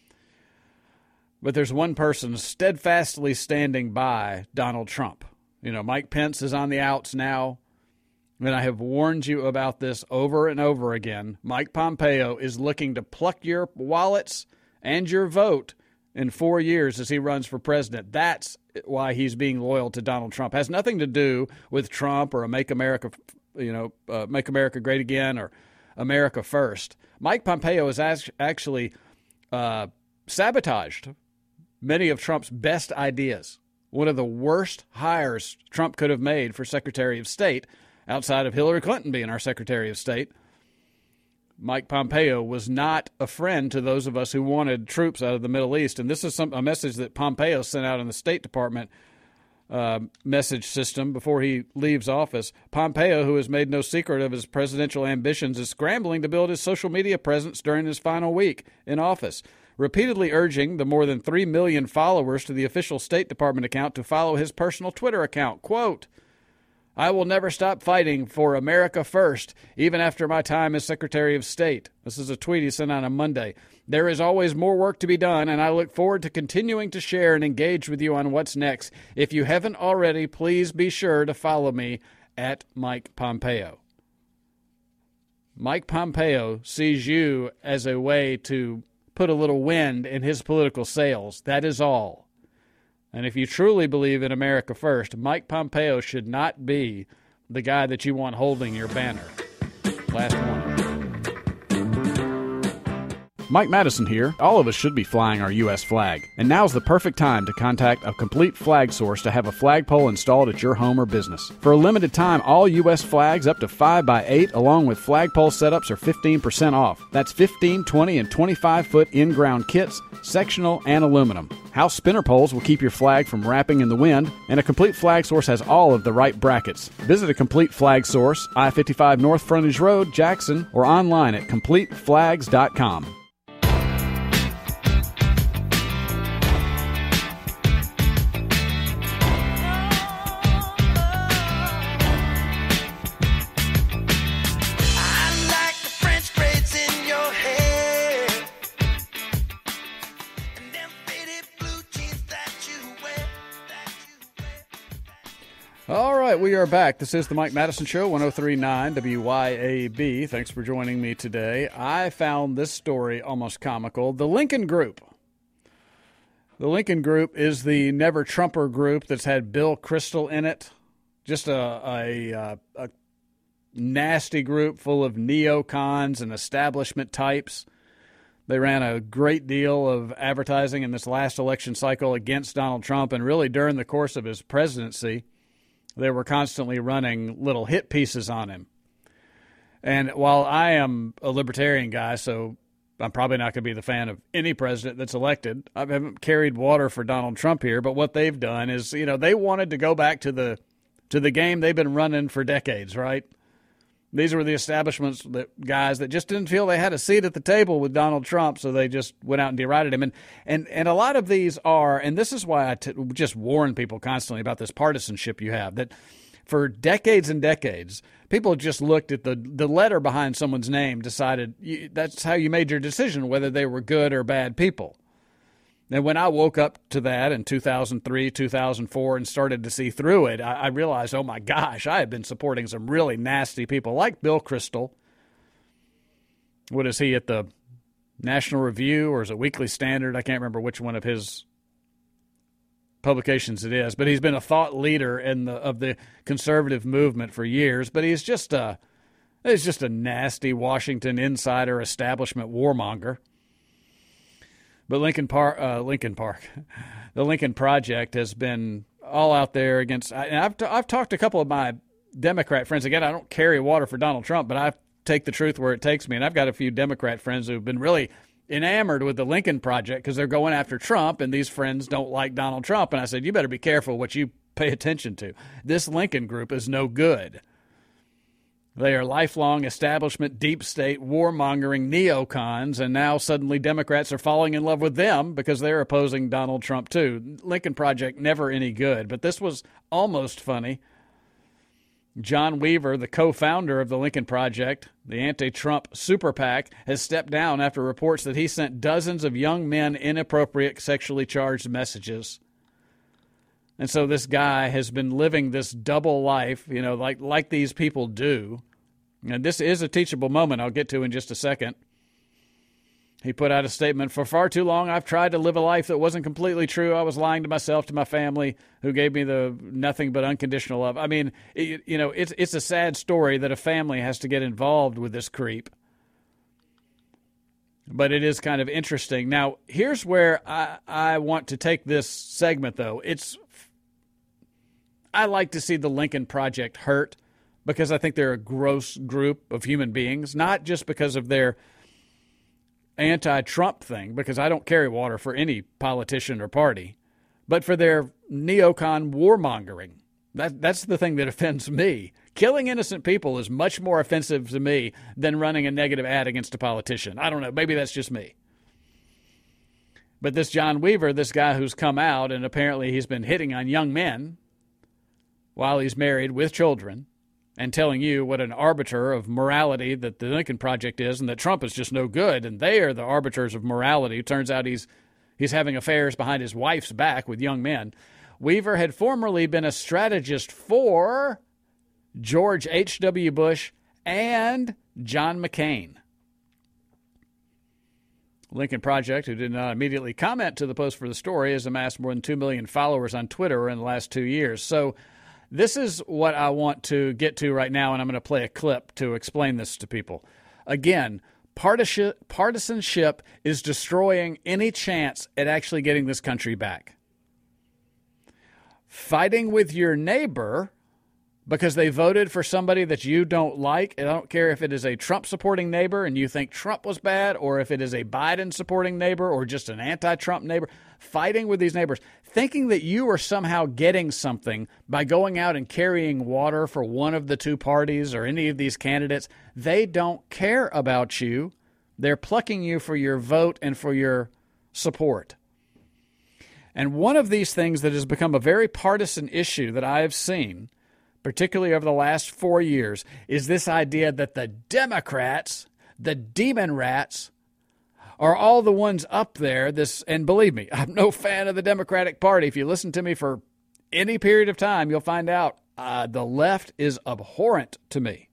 But there's one person steadfastly standing by Donald Trump. You know, Mike Pence is on the outs now. And I have warned you about this over and over again. Mike Pompeo is looking to pluck your wallets and your vote in four years as he runs for president. That's why he's being loyal to Donald Trump. It has nothing to do with Trump or a Make America you know, uh, Make America Great Again or America First. Mike Pompeo has actually uh, sabotaged many of Trump's best ideas. One of the worst hires Trump could have made for Secretary of State, outside of Hillary Clinton being our Secretary of State. Mike Pompeo was not a friend to those of us who wanted troops out of the Middle East. And this is some, a message that Pompeo sent out in the State Department Uh, message system before he leaves office. Pompeo, who has made no secret of his presidential ambitions, is scrambling to build his social media presence during his final week in office, repeatedly urging the more than three million followers to the official State Department account to follow his personal Twitter account. Quote, "I will never stop fighting for America first, even after my time as Secretary of State." This is a tweet he sent out on Monday. "There is always more work to be done, and I look forward to continuing to share and engage with you on what's next. If you haven't already, please be sure to follow me at Mike Pompeo." Mike Pompeo sees you as a way to put a little wind in his political sails. That is all. And if you truly believe in America first, Mike Pompeo should not be the guy that you want holding your banner. Last one. Mike Madison here. All of us should be flying our U S flag. And now's the perfect time to contact a Complete Flag Source to have a flagpole installed at your home or business. For a limited time, all U S flags up to five by eight along with flagpole setups are fifteen percent off. That's fifteen, twenty, and twenty-five foot in-ground kits, sectional, and aluminum. House spinner poles will keep your flag from wrapping in the wind, and a Complete Flag Source has all of the right brackets. Visit a Complete Flag Source, I fifty-five North Frontage Road, Jackson, or online at complete flags dot com. All right, we are back. This is the Mike Madison Show, one oh three point nine W Y A B. Thanks for joining me today. I found this story almost comical. The Lincoln Group. The Lincoln Group is the Never Trumper group that's had Bill Kristol in it. Just a, a, a, a nasty group full of neocons and establishment types They ran a great deal of advertising in this last election cycle against Donald Trump, and really during the course of his presidency, they were constantly running little hit pieces on him. And while I am a libertarian guy, so I'm probably not going to be the fan of any president that's elected, I haven't carried water for Donald Trump here, but what they've done is, you know, they wanted to go back to the to the game they've been running for decades, right? These were the establishments that guys that just didn't feel they had a seat at the table with Donald Trump, so they just went out and derided him. And and, and a lot of these are, and this is why I t- just warn people constantly about this partisanship you have, that for decades and decades, people just looked at the, the letter behind someone's name, decided you, that's how you made your decision, whether they were good or bad people. And when I woke up to that in two thousand three, two thousand four, and started to see through it, I, I realized, oh my gosh, I have been supporting some really nasty people like Bill Kristol. What is he at the National Review, or is it Weekly Standard? I can't remember which one of his publications it is, but he's been a thought leader in the of the conservative movement for years. But he's just a he's just a nasty Washington insider, establishment warmonger. But Lincoln Park, uh, Lincoln Park, the Lincoln Project has been all out there against. And I've t- I've talked to a couple of my Democrat friends. Again, I don't carry water for Donald Trump, but I take the truth where it takes me. And I've got a few Democrat friends who've been really enamored with the Lincoln Project because they're going after Trump, and these friends don't like Donald Trump. And I said, you better be careful what you pay attention to. This Lincoln group is no good. They are lifelong establishment, deep state, warmongering neocons, and now suddenly Democrats are falling in love with them because they're opposing Donald Trump too. Lincoln Project, never any good, but this was almost funny. John Weaver, the co-founder of the Lincoln Project, the anti-Trump super PAC, has stepped down after reports that he sent dozens of young men inappropriate sexually charged messages. And so this guy has been living this double life, you know, like like these people do. And this is a teachable moment I'll get to in just a second. He put out a statement, for far too long I've tried to live a life that wasn't completely true. I was lying to myself, to my family, who gave me the nothing but unconditional love. I mean, it, you know, it's it's a sad story that a family has to get involved with this creep. But it is kind of interesting. Now, here's where I, I want to take this segment, though. It's I like to see the Lincoln Project hurt because I think they're a gross group of human beings, not just because of their anti-Trump thing, because I don't carry water for any politician or party, but for their neocon warmongering. That, that's the thing that offends me. Killing innocent people is much more offensive to me than running a negative ad against a politician. I don't know. Maybe that's just me. But this John Weaver, this guy who's come out, and apparently he's been hitting on young men while he's married with children and telling you what an arbiter of morality that the Lincoln Project is, and that Trump is just no good, and they are the arbiters of morality. It turns out he's he's having affairs behind his wife's back with young men. Weaver had formerly been a strategist for George H W. Bush and John McCain. Lincoln Project, who did not immediately comment to the post for the story, has amassed more than two million followers on Twitter in the last two years. So this is what I want to get to right now, and I'm going to play a clip to explain this to people. Again, partisanship is destroying any chance at actually getting this country back. Fighting with your neighbor because they voted for somebody that you don't like, and I don't care if it is a Trump-supporting neighbor and you think Trump was bad, or if it is a Biden-supporting neighbor or just an anti-Trump neighbor, fighting with these neighbors, thinking that you are somehow getting something by going out and carrying water for one of the two parties or any of these candidates. They don't care about you. They're plucking you for your vote and for your support. And one of these things that has become a very partisan issue that I have seen, particularly over the last four years, is this idea that the Democrats, the demon rats, are all the ones up there. This, and believe me, I'm no fan of the Democratic Party. If you listen to me for any period of time, you'll find out uh, the left is abhorrent to me.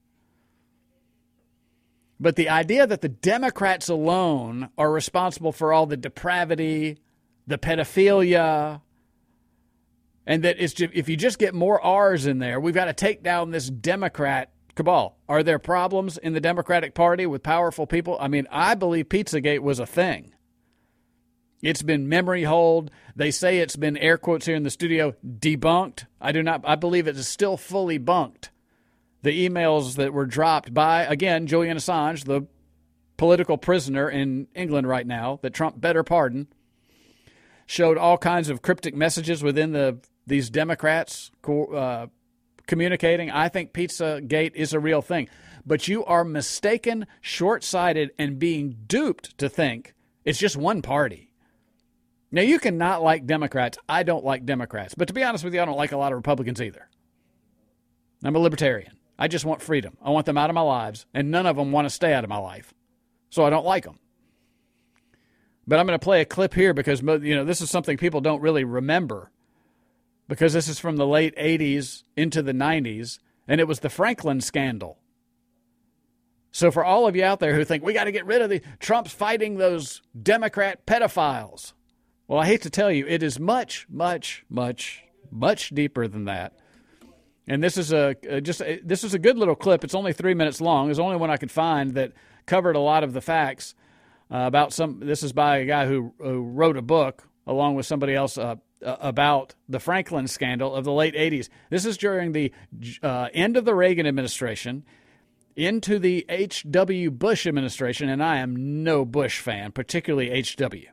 But the idea that the Democrats alone are responsible for all the depravity, the pedophilia, and that it's just, if you just get more R's in there, we've got to take down this Democrat cabal. Are there problems in the Democratic Party with powerful people? I mean, I believe Pizzagate was a thing. It's been memory hold. They say it's been, air quotes here in the studio, debunked. I do not. I believe it is still fully bunked. The emails that were dropped by, again, Julian Assange, the political prisoner in England right now that Trump better pardon, showed all kinds of cryptic messages within the these Democrats uh, communicating. I think Pizzagate is a real thing. But you are mistaken, short-sighted, and being duped to think it's just one party. Now, you can not like Democrats. I don't like Democrats. But to be honest with you, I don't like a lot of Republicans either. I'm a libertarian. I just want freedom. I want them out of my lives, and none of them want to stay out of my life. So I don't like them. But I'm going to play a clip here because, you know, this is something people don't really remember because this is from the late eighties into the nineties, and it was the Franklin scandal. So for all of you out there who think we got to get rid of the Trump's fighting those Democrat pedophiles, well, I hate to tell you, it is much, much, much, much deeper than that. And this is a, a just a, this is a good little clip. It's only three minutes long. It's the only one I could find that covered a lot of the facts uh, about some. This is by a guy who, who wrote a book along with somebody else uh, about the Franklin scandal of the late eighties. This is during the uh, end of the Reagan administration into the H W Bush administration, and I am no Bush fan, particularly H W.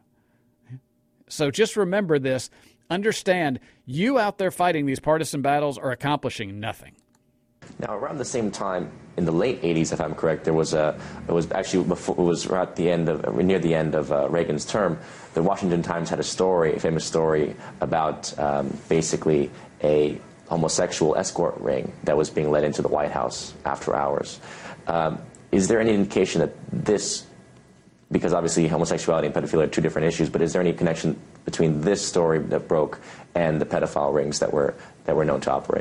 So just remember this. Understand, you out there fighting these partisan battles are accomplishing nothing. Now, around the same time, in the late eighties, if I'm correct, there was a, it was actually before, it was at the end of, near the end of uh, Reagan's term, the Washington Times had a story, a famous story about um, basically a homosexual escort ring that was being led into the White House after hours. Um, is there any indication that this, because obviously homosexuality and pedophilia are two different issues, but is there any connection between this story that broke and the pedophile rings that were that were known to operate?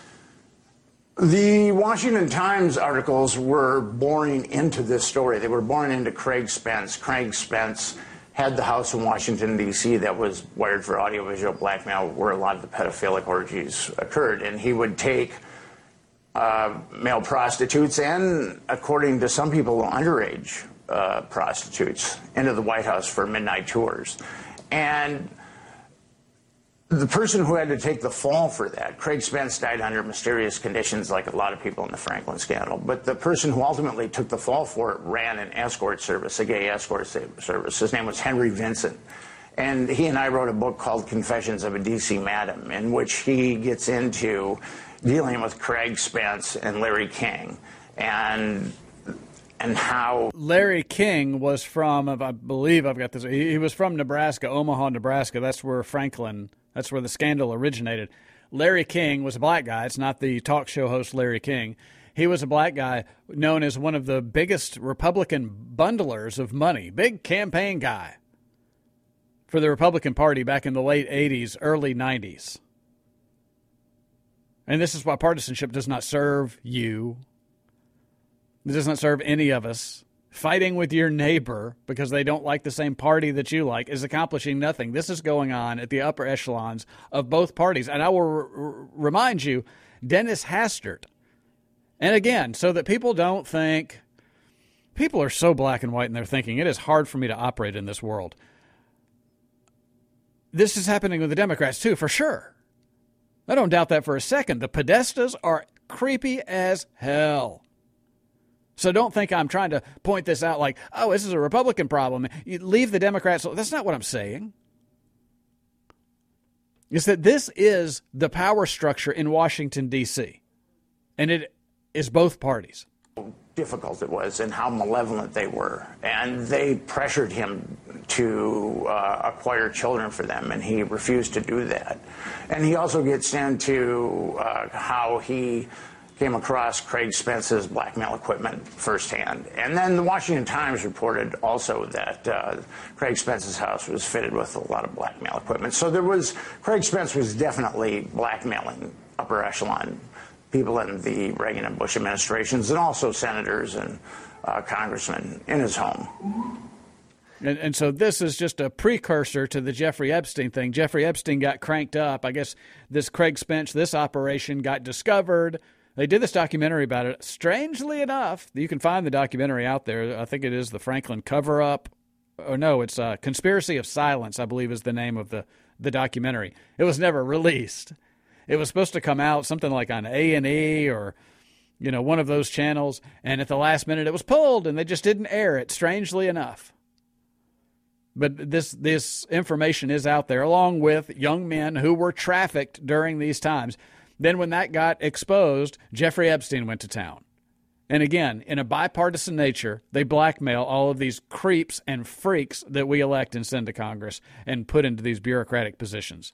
The Washington Times articles were boring into this story. They were boring into Craig Spence. Craig Spence had the house in Washington, D C that was wired for audiovisual blackmail, where a lot of the pedophilic orgies occurred. And he would take uh, male prostitutes and, according to some people, underage uh, prostitutes into the White House for midnight tours. And the person who had to take the fall for that, Craig Spence died under mysterious conditions like a lot of people in the Franklin scandal, but the person who ultimately took the fall for it ran an escort service, a gay escort service. His name was Henry Vincent. And he and I wrote a book called Confessions of a D C Madam, in which he gets into dealing with Craig Spence and Larry King and and how Larry King was from, I believe I've got this, he was from Nebraska, Omaha, Nebraska. That's where Franklin, that's where the scandal originated. Larry King was a black guy. It's not the talk show host Larry King. He was a black guy known as one of the biggest Republican bundlers of money, big campaign guy for the Republican Party back in the late eighties, early nineties. And this is why partisanship does not serve you. It does not serve any of us. Fighting with your neighbor because they don't like the same party that you like is accomplishing nothing. This is going on at the upper echelons of both parties. And I will r- remind you, Dennis Hastert. And again, so that people don't think, people are so black and white in their thinking, it is hard for me to operate in this world. This is happening with the Democrats too, for sure. I don't doubt that for a second. The Podestas are creepy as hell. So don't think I'm trying to point this out like, oh, this is a Republican problem. You leave the Democrats. That's not what I'm saying. It's that this is the power structure in Washington, D C, and it is both parties. Difficult it was and how malevolent they were. And they pressured him to uh, acquire children for them, and he refused to do that. And he also gets into uh, how he came across Craig Spence's blackmail equipment firsthand. And then the Washington Times reported also that uh, Craig Spence's house was fitted with a lot of blackmail equipment. So there was, Craig Spence was definitely blackmailing upper echelon people in the Reagan and Bush administrations, and also senators and uh, congressmen in his home. And, and so this is just a precursor to the Jeffrey Epstein thing. Jeffrey Epstein got cranked up. I guess this Craig Spence, this operation got discovered. They did this documentary about it. Strangely enough, you can find the documentary out there. I think it is the Franklin Cover-Up. Or no, it's uh, Conspiracy of Silence, I believe is the name of the, the documentary. It was never released. It was supposed to come out something like on A and E or, you know, one of those channels. And at the last minute, it was pulled, and they just didn't air it, strangely enough. But this this information is out there, along with young men who were trafficked during these times. Then when that got exposed, Jeffrey Epstein went to town. And again, in a bipartisan nature, they blackmail all of these creeps and freaks that we elect and send to Congress and put into these bureaucratic positions.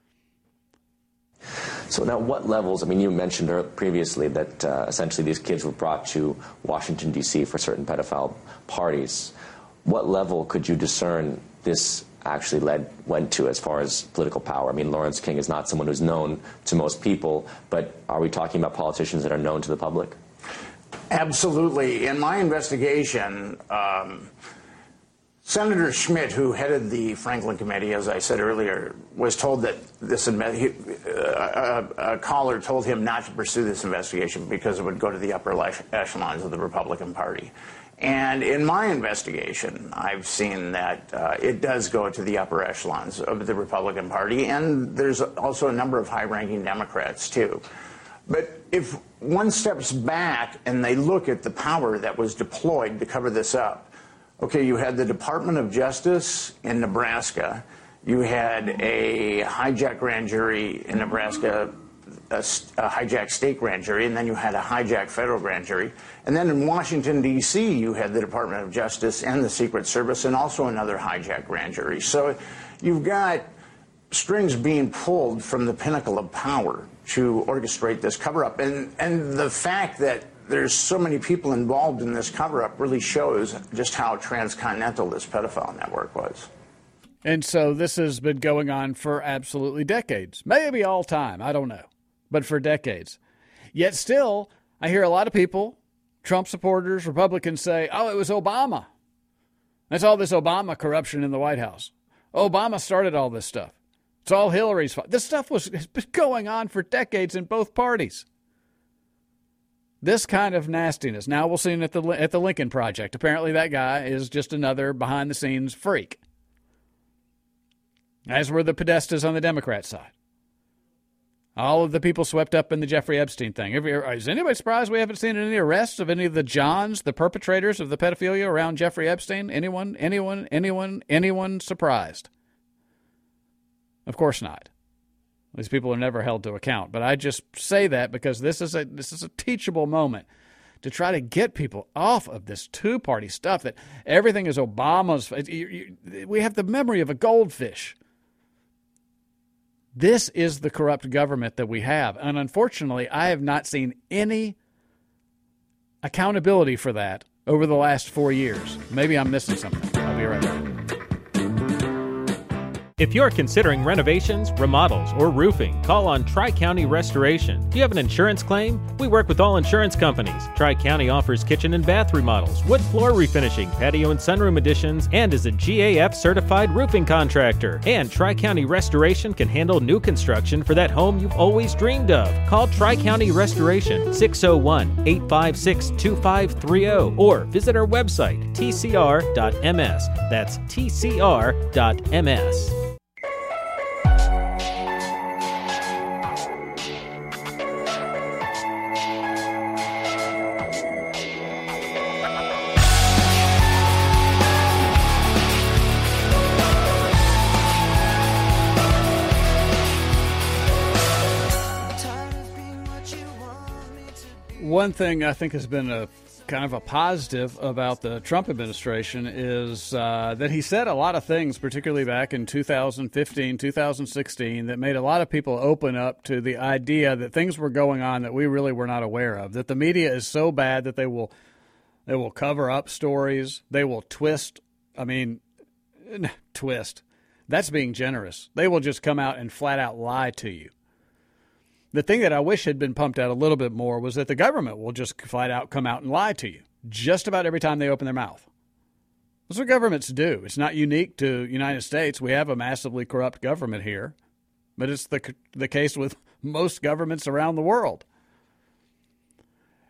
So now what levels, I mean, you mentioned previously that uh, essentially these kids were brought to Washington, D C for certain pedophile parties. What level could you discern this actually led went to as far as political power? I mean, Lawrence King is not someone who's known to most people, but are we talking about politicians that are known to the public? Absolutely. In my investigation, um, Senator Schmidt, who headed the Franklin Committee, as I said earlier, was told that this he, uh, a, a caller told him not to pursue this investigation because it would go to the upper echelons of the Republican Party. And in my investigation, I've seen that uh, it does go to the upper echelons of the Republican Party, and there's also a number of high-ranking Democrats, too. But if one steps back and they look at the power that was deployed to cover this up, okay, you had the Department of Justice in Nebraska, you had a hijacked grand jury in Nebraska, a, a hijacked state grand jury, and then you had a hijacked federal grand jury. And then in Washington, D C, you had the Department of Justice and the Secret Service and also another hijacked grand jury. So you've got strings being pulled from the pinnacle of power to orchestrate this cover-up. And, and the fact that there's so many people involved in this cover-up really shows just how transcontinental this pedophile network was. And so this has been going on for absolutely decades, maybe all time, I don't know, but for decades. Yet still, I hear a lot of people, Trump supporters, Republicans say, oh, it was Obama. That's all this Obama corruption in the White House. Obama started all this stuff. It's all Hillary's fault. This stuff was has been going on for decades in both parties. This kind of nastiness. Now we'll see it at the at the Lincoln Project. Apparently that guy is just another behind-the-scenes freak. As were the Podestas on the Democrat side. All of the people swept up in the Jeffrey Epstein thing. Is anybody surprised we haven't seen any arrests of any of the Johns, the perpetrators of the pedophilia around Jeffrey Epstein? Anyone, anyone, anyone, anyone surprised? Of course not. These people are never held to account. But I just say that because this is a this is a teachable moment to try to get people off of this two-party stuff that everything is Obama's. You, you, we have the memory of a goldfish. This is the corrupt government that we have. And unfortunately, I have not seen any accountability for that over the last four years. Maybe I'm missing something. I'll be right back. If you're considering renovations, remodels, or roofing, call on Tri-County Restoration. Do you have an insurance claim? We work with all insurance companies. Tri-County offers kitchen and bath remodels, wood floor refinishing, patio and sunroom additions, and is a G A F certified roofing contractor. And Tri-County Restoration can handle new construction for that home you've always dreamed of. Call Tri-County Restoration, six oh one, eight five six, two five three oh, or visit our website, T C R dot M S. That's T C R dot M S. One thing I think has been a kind of a positive about the Trump administration is uh, that he said a lot of things, particularly back in two thousand fifteen, two thousand sixteen, that made a lot of people open up to the idea that things were going on that we really were not aware of, that the media is so bad that they will they will cover up stories, they will twist, I mean, twist. That's being generous. They will just come out and flat out lie to you. The thing that I wish had been pumped out a little bit more was that the government will just flat out come out and lie to you just about every time they open their mouth. That's what governments do. It's not unique to the United States. We have a massively corrupt government here, but it's the the case with most governments around the world.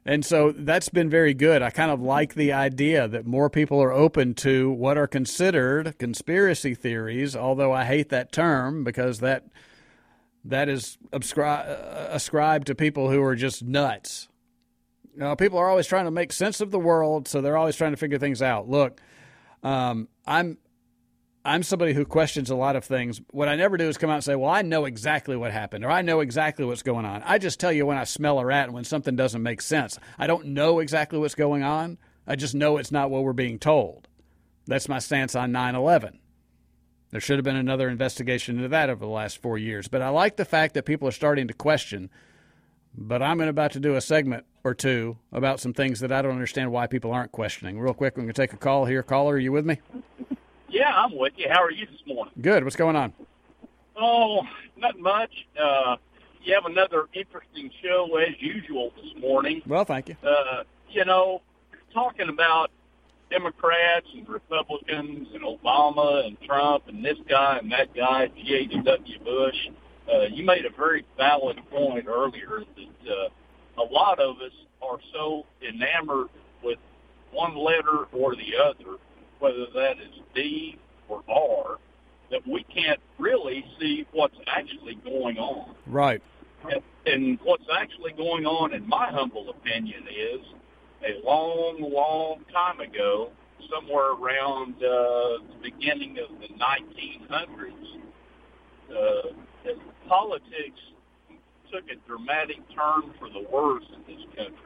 And so that's been very good. I kind of like the idea that more people are open to what are considered conspiracy theories, although I hate that term because that that is ascri- ascribed to people who are just nuts. You know, people are always trying to make sense of the world, so they're always trying to figure things out. Look, um, I'm I'm somebody who questions a lot of things. What I never do is come out and say, well, I know exactly what happened, or I know exactly what's going on. I just tell you when I smell a rat and when something doesn't make sense. I don't know exactly what's going on. I just know it's not what we're being told. That's my stance on nine eleven. There should have been another investigation into that over the last four years. But I like the fact that people are starting to question. But I'm about to do a segment or two about some things that I don't understand why people aren't questioning. Real quick, we're going to take a call here. Caller, are you with me? Yeah, I'm with you. How are you this morning? Good. What's going on? Oh, not much. Uh, you have another interesting show as usual this morning. Well, thank you. Uh, you know, talking about Democrats and Republicans and Obama and Trump and this guy and that guy, G H W Bush, uh, you made a very valid point earlier that uh, a lot of us are so enamored with one letter or the other, whether that is D or R, that we can't really see what's actually going on. Right. And, and what's actually going on, in my humble opinion, is a long, long time ago, somewhere around uh, the beginning of the nineteen hundreds, uh, as politics took a dramatic turn for the worse in this country.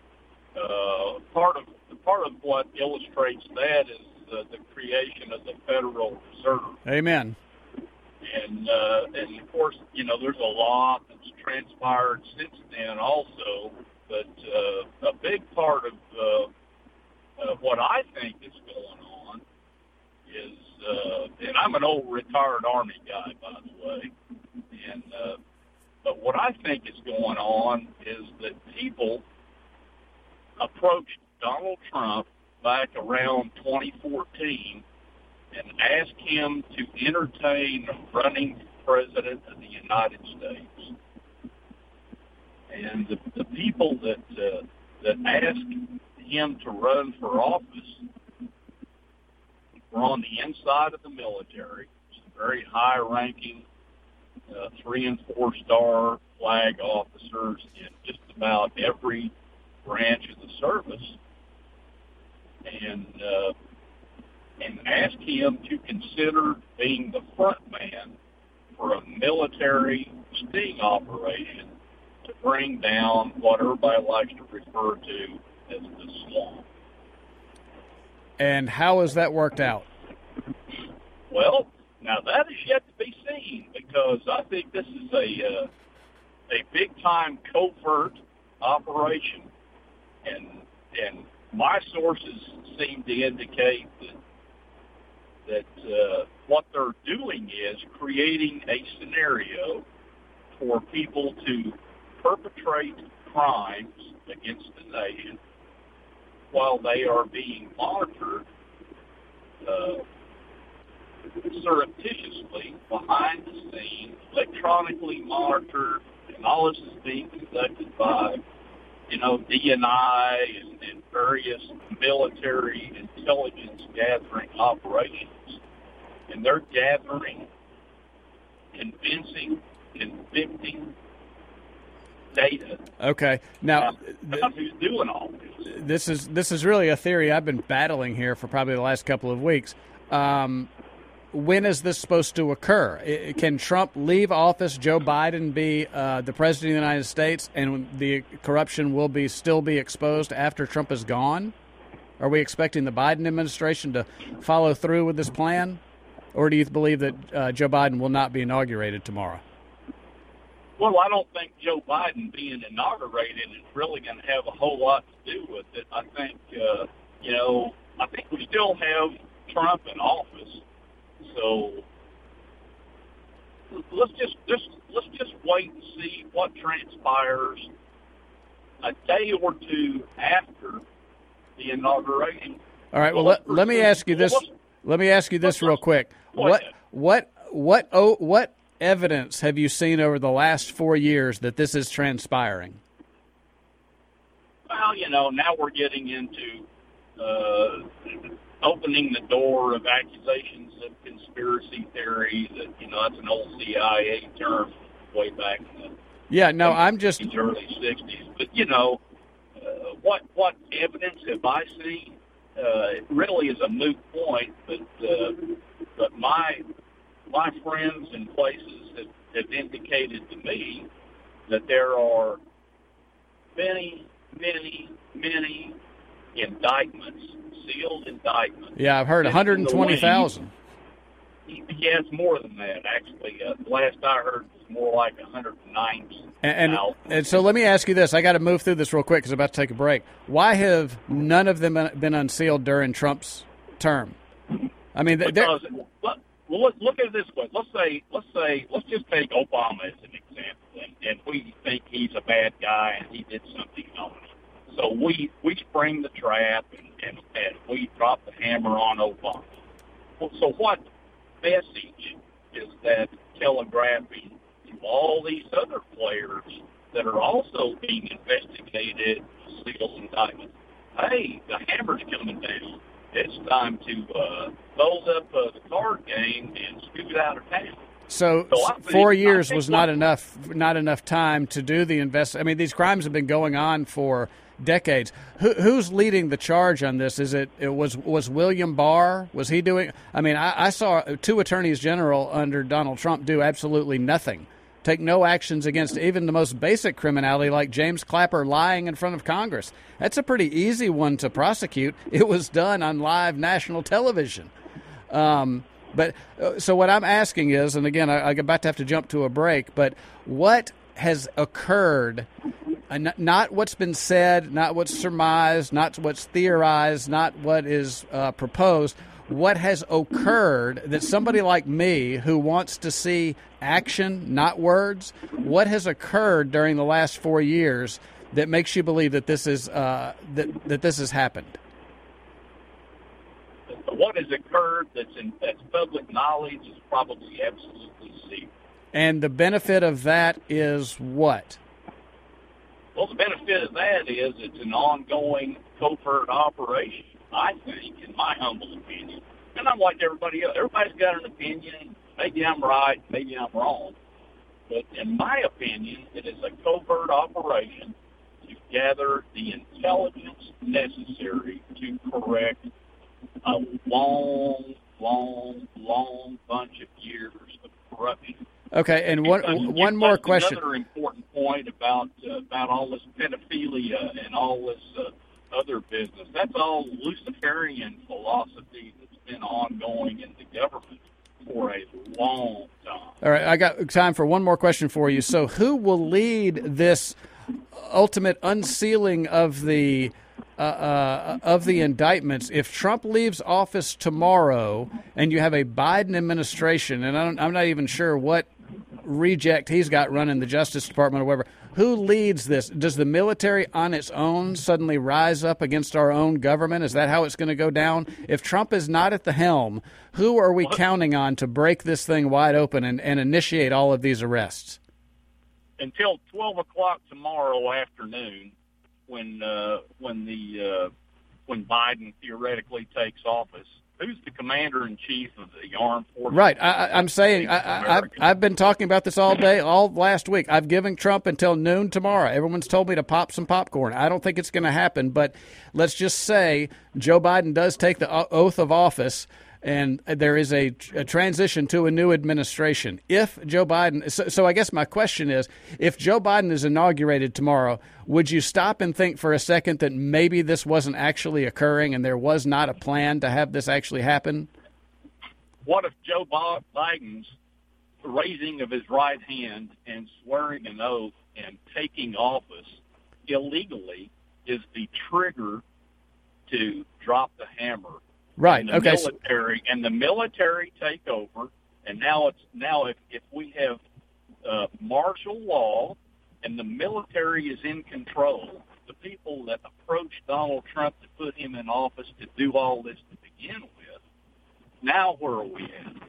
Uh, part of part of what illustrates that is uh, the creation of the Federal Reserve. Amen. And uh, and of course, you know, there's a lot that's transpired since then, also. But uh, a big part of uh, uh, what I think is going on is, uh, and I'm an old retired Army guy, by the way, and uh, but what I think is going on is that people approached Donald Trump back around twenty fourteen and asked him to entertain running president of the United States. And the, the people that uh, that asked him to run for office were on the inside of the military, some very high-ranking uh, three- and four-star flag officers in just about every branch of the service, and uh, and asked him to consider being the front man for a military sting operation to bring down what everybody likes to refer to as the swamp. And how has that worked out? Well, now that is yet to be seen, because I think this is a uh, a big-time covert operation, and and my sources seem to indicate that that uh, what they're doing is creating a scenario for people to perpetrate crimes against the nation while they are being monitored uh, surreptitiously behind the scenes, electronically monitored, and all this is being conducted by, you know, D N I and, and various military intelligence gathering operations. And they're gathering convincing, convicting data. Okay. Now, about who's doing all this. This is this is really a theory I've been battling here for probably the last couple of weeks. Um, when is this supposed to occur? I, can Trump leave office, Joe Biden be uh, the president of the United States, and the corruption will be still be exposed after Trump is gone? Are we expecting the Biden administration to follow through with this plan? Or do you believe that uh, Joe Biden will not be inaugurated tomorrow? Well, I don't think Joe Biden being inaugurated is really going to have a whole lot to do with it. I think, uh, you know, I think we still have Trump in office. So let's just, just let's just wait and see what transpires a day or two after the inauguration. All right. Well, well let, let me ask you this. Let me ask you this real quick. What what what oh, what evidence have you seen over the last four years that this is transpiring? Uh, Well, you know, now we're getting into uh, opening the door of accusations of conspiracy theory. That, you know, that's an old C I A term way back in the yeah. No, I'm just early sixties. But you know, uh, what what evidence have I seen? Uh, it really is a moot point. But uh, but my my friends and places have, have indicated to me that there are many, many, many indictments, sealed indictments. Yeah, I've heard one hundred twenty thousand. Yeah, it's more than that, actually. Uh, the last I heard was more like one hundred ninety. And, and, and so let me ask you this. I got to move through this real quick because I'm about to take a break. Why have none of them been unsealed during Trump's term? I mean, because, well, let's look at it this way. Let's say, let's say, let's just take Obama as an example. And, and we think he's a bad guy and he did something wrong. So we we spring the trap and, and, and we drop the hammer on Obama. Well, so what message is that telegraphing to all these other players that are also being investigated, sealed indictments? Hey, the hammer's coming down. It's time to uh, fold up uh, the card game and scoot out of town. So, so think, four years was not enough. Not enough time to do the invest. I mean, these crimes have been going on for decades. Who, who's leading the charge on this? Is it, it was was William Barr? Was he doing? I mean, I, I saw two attorneys general under Donald Trump do absolutely nothing, take no actions against even the most basic criminality, like James Clapper lying in front of Congress. That's a pretty easy one to prosecute. It was done on live national television. Um, But uh, so what I'm asking is, and again, I, I'm about to have to jump to a break, but what has occurred, uh, not, not what's been said, not what's surmised, not what's theorized, not what is uh, proposed, what has occurred that somebody like me who wants to see action, not words, what has occurred during the last four years that makes you believe that this is uh, that that this has happened? What has occurred that's in that's public knowledge is probably absolutely secret. And the benefit of that is what? Well, the benefit of that is it's an ongoing covert operation, I think, in my humble opinion. And I'm like everybody else. Everybody's got an opinion. Maybe I'm right, maybe I'm wrong. But in my opinion, it is a covert operation to gather the intelligence necessary to correct a long, long, long bunch of years of corruption. Okay, and one because one more question. Another important point about uh, about all this pedophilia and all this uh, other business. That's all Luciferian philosophy that's been ongoing in the government for a long time. All right, I got time for one more question for you. So, who will lead this ultimate unsealing of the Uh, uh, of the indictments? If Trump leaves office tomorrow and you have a Biden administration, and I don't, I'm not even sure what reject he's got running the Justice Department or whatever, who leads this? Does the military on its own suddenly rise up against our own government? Is that how it's going to go down? If Trump is not at the helm, who are we what? counting on to break this thing wide open and, and initiate all of these arrests? Until twelve o'clock tomorrow afternoon, when uh, when the uh, when Biden theoretically takes office, who's the commander-in-chief of the armed forces? Right. I, I'm saying I, I, I've, I've been talking about this all day, all last week. I've given Trump until noon tomorrow. Everyone's told me to pop some popcorn. I don't think it's going to happen, but let's just say Joe Biden does take the oath of office, and there is a, a transition to a new administration. If Joe Biden so, – so I guess my question is, if Joe Biden is inaugurated tomorrow, would you stop and think for a second that maybe this wasn't actually occurring and there was not a plan to have this actually happen? What if Joe Biden's raising of his right hand and swearing an oath and taking office illegally is the trigger to drop the hammer? Right. And the okay. Military and the military take over, and now it's now if if we have uh, martial law and the military is in control, the people that approached Donald Trump to put him in office to do all this to begin with, now where are we at?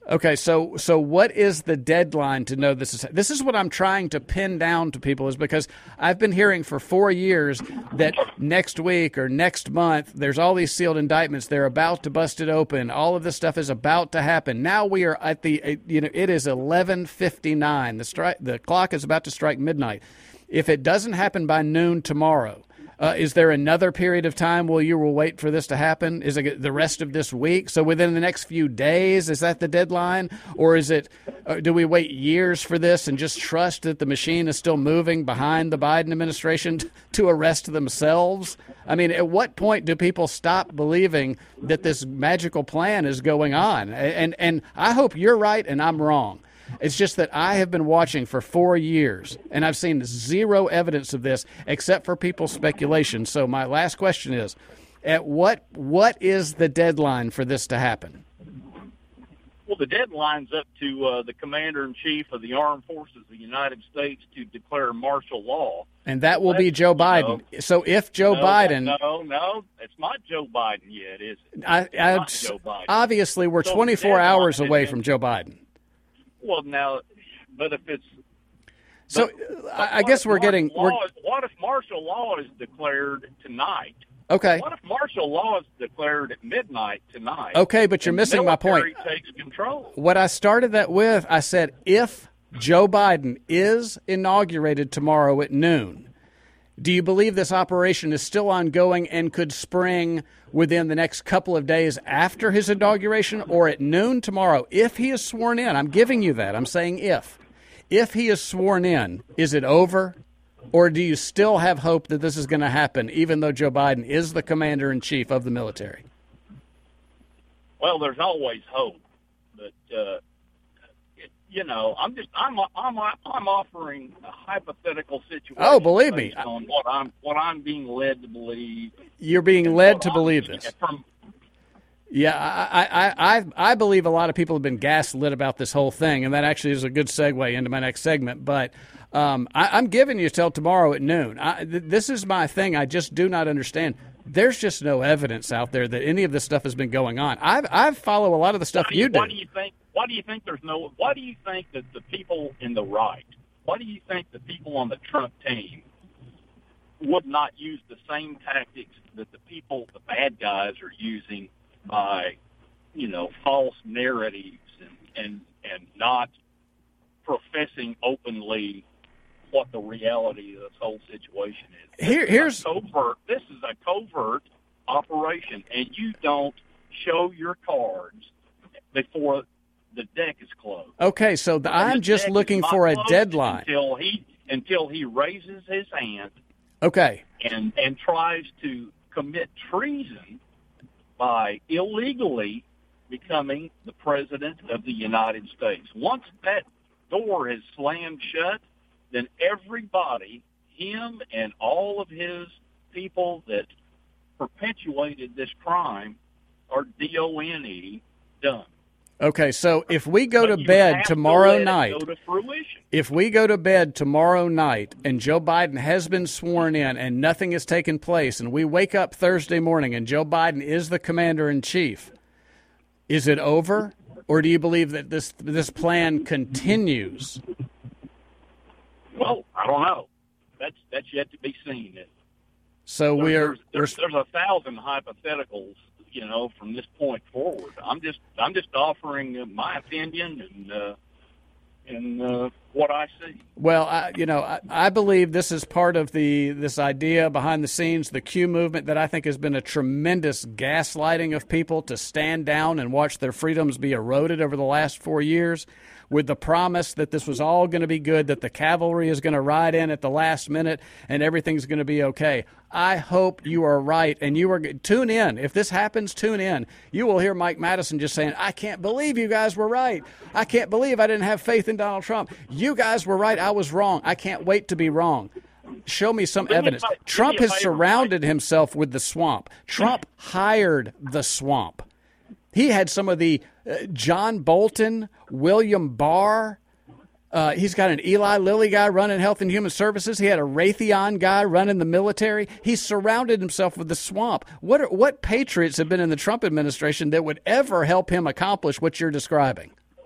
Okay, so so what is the deadline to know this is this is what I'm trying to pin down to people, is because I've been hearing for four years that next week or next month there's all these sealed indictments, they're about to bust it open, all of this stuff is about to happen. Now we are at the you know it is eleven fifty-nine. The strike the clock is about to strike midnight. If it doesn't happen by noon tomorrow, Uh, is there another period of time where you will wait for this to happen? Is it the rest of this week? So within the next few days, is that the deadline? Or is it, uh, do we wait years for this and just trust that the machine is still moving behind the Biden administration t- to arrest themselves? I mean, at what point do people stop believing that this magical plan is going on? And, and I hope you're right and I'm wrong. It's just that I have been watching for four years, and I've seen zero evidence of this except for people's speculation. So my last question is, at what what is the deadline for this to happen? Well, the deadline's up to uh, the Commander-in-Chief of the Armed Forces of the United States to declare martial law. And that will be Joe Biden. You know, so if Joe no, Biden... No, no, it's not Joe Biden yet, is it? I, I, not Joe Biden. Obviously, we're so twenty-four hours away from Joe Biden. Well, now, but if it's so, but, I, I guess we're getting. Law We're, is, what if martial law is declared tonight? Okay. What if martial law is declared at midnight tonight? Okay, but you're missing my point. Takes control. What I started that with, I said, if Joe Biden is inaugurated tomorrow at noon, do you believe this operation is still ongoing and could spring within the next couple of days after his inauguration, or at noon tomorrow, if he is sworn in? I'm giving you that. I'm saying if. If he is sworn in, is it over? Or do you still have hope that this is going to happen, even though Joe Biden is the commander-in-chief of the military? Well, there's always hope. But, uh, you know, I'm just I'm I'm I'm offering a hypothetical situation. Oh, believe me, on what I'm what I'm being led to believe. You're being led to believe this. From, yeah, I, I I I believe a lot of people have been gaslit about this whole thing, and that actually is a good segue into my next segment. But um, I, I'm giving you till tomorrow at noon. I, th- this is my thing. I just do not understand. There's just no evidence out there that any of this stuff has been going on. I I follow a lot of the stuff what do you, you do. What do you think? Why do you think there's no? Why do you think that the people in the right? Why do you think the people on the Trump team would not use the same tactics that the people, the bad guys, are using by, you know, false narratives and and, and not professing openly what the reality of this whole situation is? Here, here's covert. This is a covert operation, and you don't show your cards before the deck is closed. Okay, so the, I'm just looking for a deadline until he until he raises his hand. Okay, and and tries to commit treason by illegally becoming the president of the United States. Once that door is slammed shut, then everybody, him and all of his people that perpetuated this crime, are D O N E, done. Okay, so if we go but to bed tomorrow to night, go to fruition. if we go to bed tomorrow night and Joe Biden has been sworn in and nothing has taken place, and we wake up Thursday morning and Joe Biden is the commander-in-chief, is it over? Or do you believe that this this plan continues? Well, I don't know. That's that's yet to be seen. So there's, we are. There's, there's, there's a thousand hypotheticals, you know, from this point forward. I'm just I'm just offering my opinion and uh, and uh, what I see. Well, I, you know, I, I believe this is part of the this idea behind the scenes, the Q movement, that I think has been a tremendous gaslighting of people to stand down and watch their freedoms be eroded over the last four years. With the promise that this was all going to be good, that the cavalry is going to ride in at the last minute and everything's going to be okay. I hope you are right, and you are tune in. If this happens, tune in. You will hear Mike Madison just saying, I can't believe you guys were right. I can't believe I didn't have faith in Donald Trump. You guys were right. I was wrong. I can't wait to be wrong. Show me some evidence. Trump has surrounded himself with the swamp. Trump hired the swamp. He had some of the uh, John Bolton, William Barr. Uh, he's got an Eli Lilly guy running Health and Human Services. He had a Raytheon guy running the military. He surrounded himself with the swamp. What are, what patriots have been in the Trump administration that would ever help him accomplish what you're describing?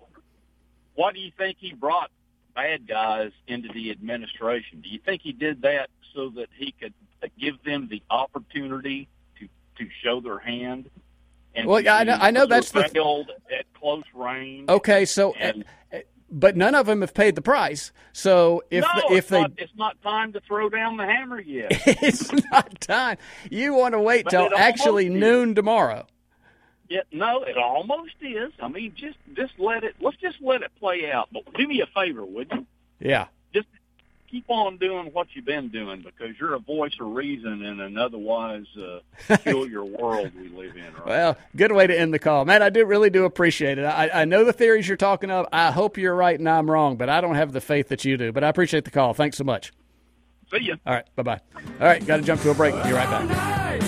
why do you think he brought bad guys into the administration? Do you think he did that so that he could give them the opportunity to, to show their hand? And well, I know, I know that's the th- at close range. Okay, so, and, but none of them have paid the price. So if no, the, if it's they, not, it's not time to throw down the hammer yet. It's not time. You want to wait But till actually noon is. tomorrow. Yeah, no, it almost is. I mean, just just let it. Let's just let it play out. But do me a favor, would you? Yeah. Just keep on doing what you've been doing, because you're a voice of reason in an otherwise uh, peculiar world we live in. Right? Well, good way to end the call, man. I do really do appreciate it. I, I know the theories you're talking of. I hope you're right and I'm wrong, but I don't have the faith that you do. But I appreciate the call. Thanks so much. See you. All right. Bye bye. All right. Got to jump to a break. Be right back.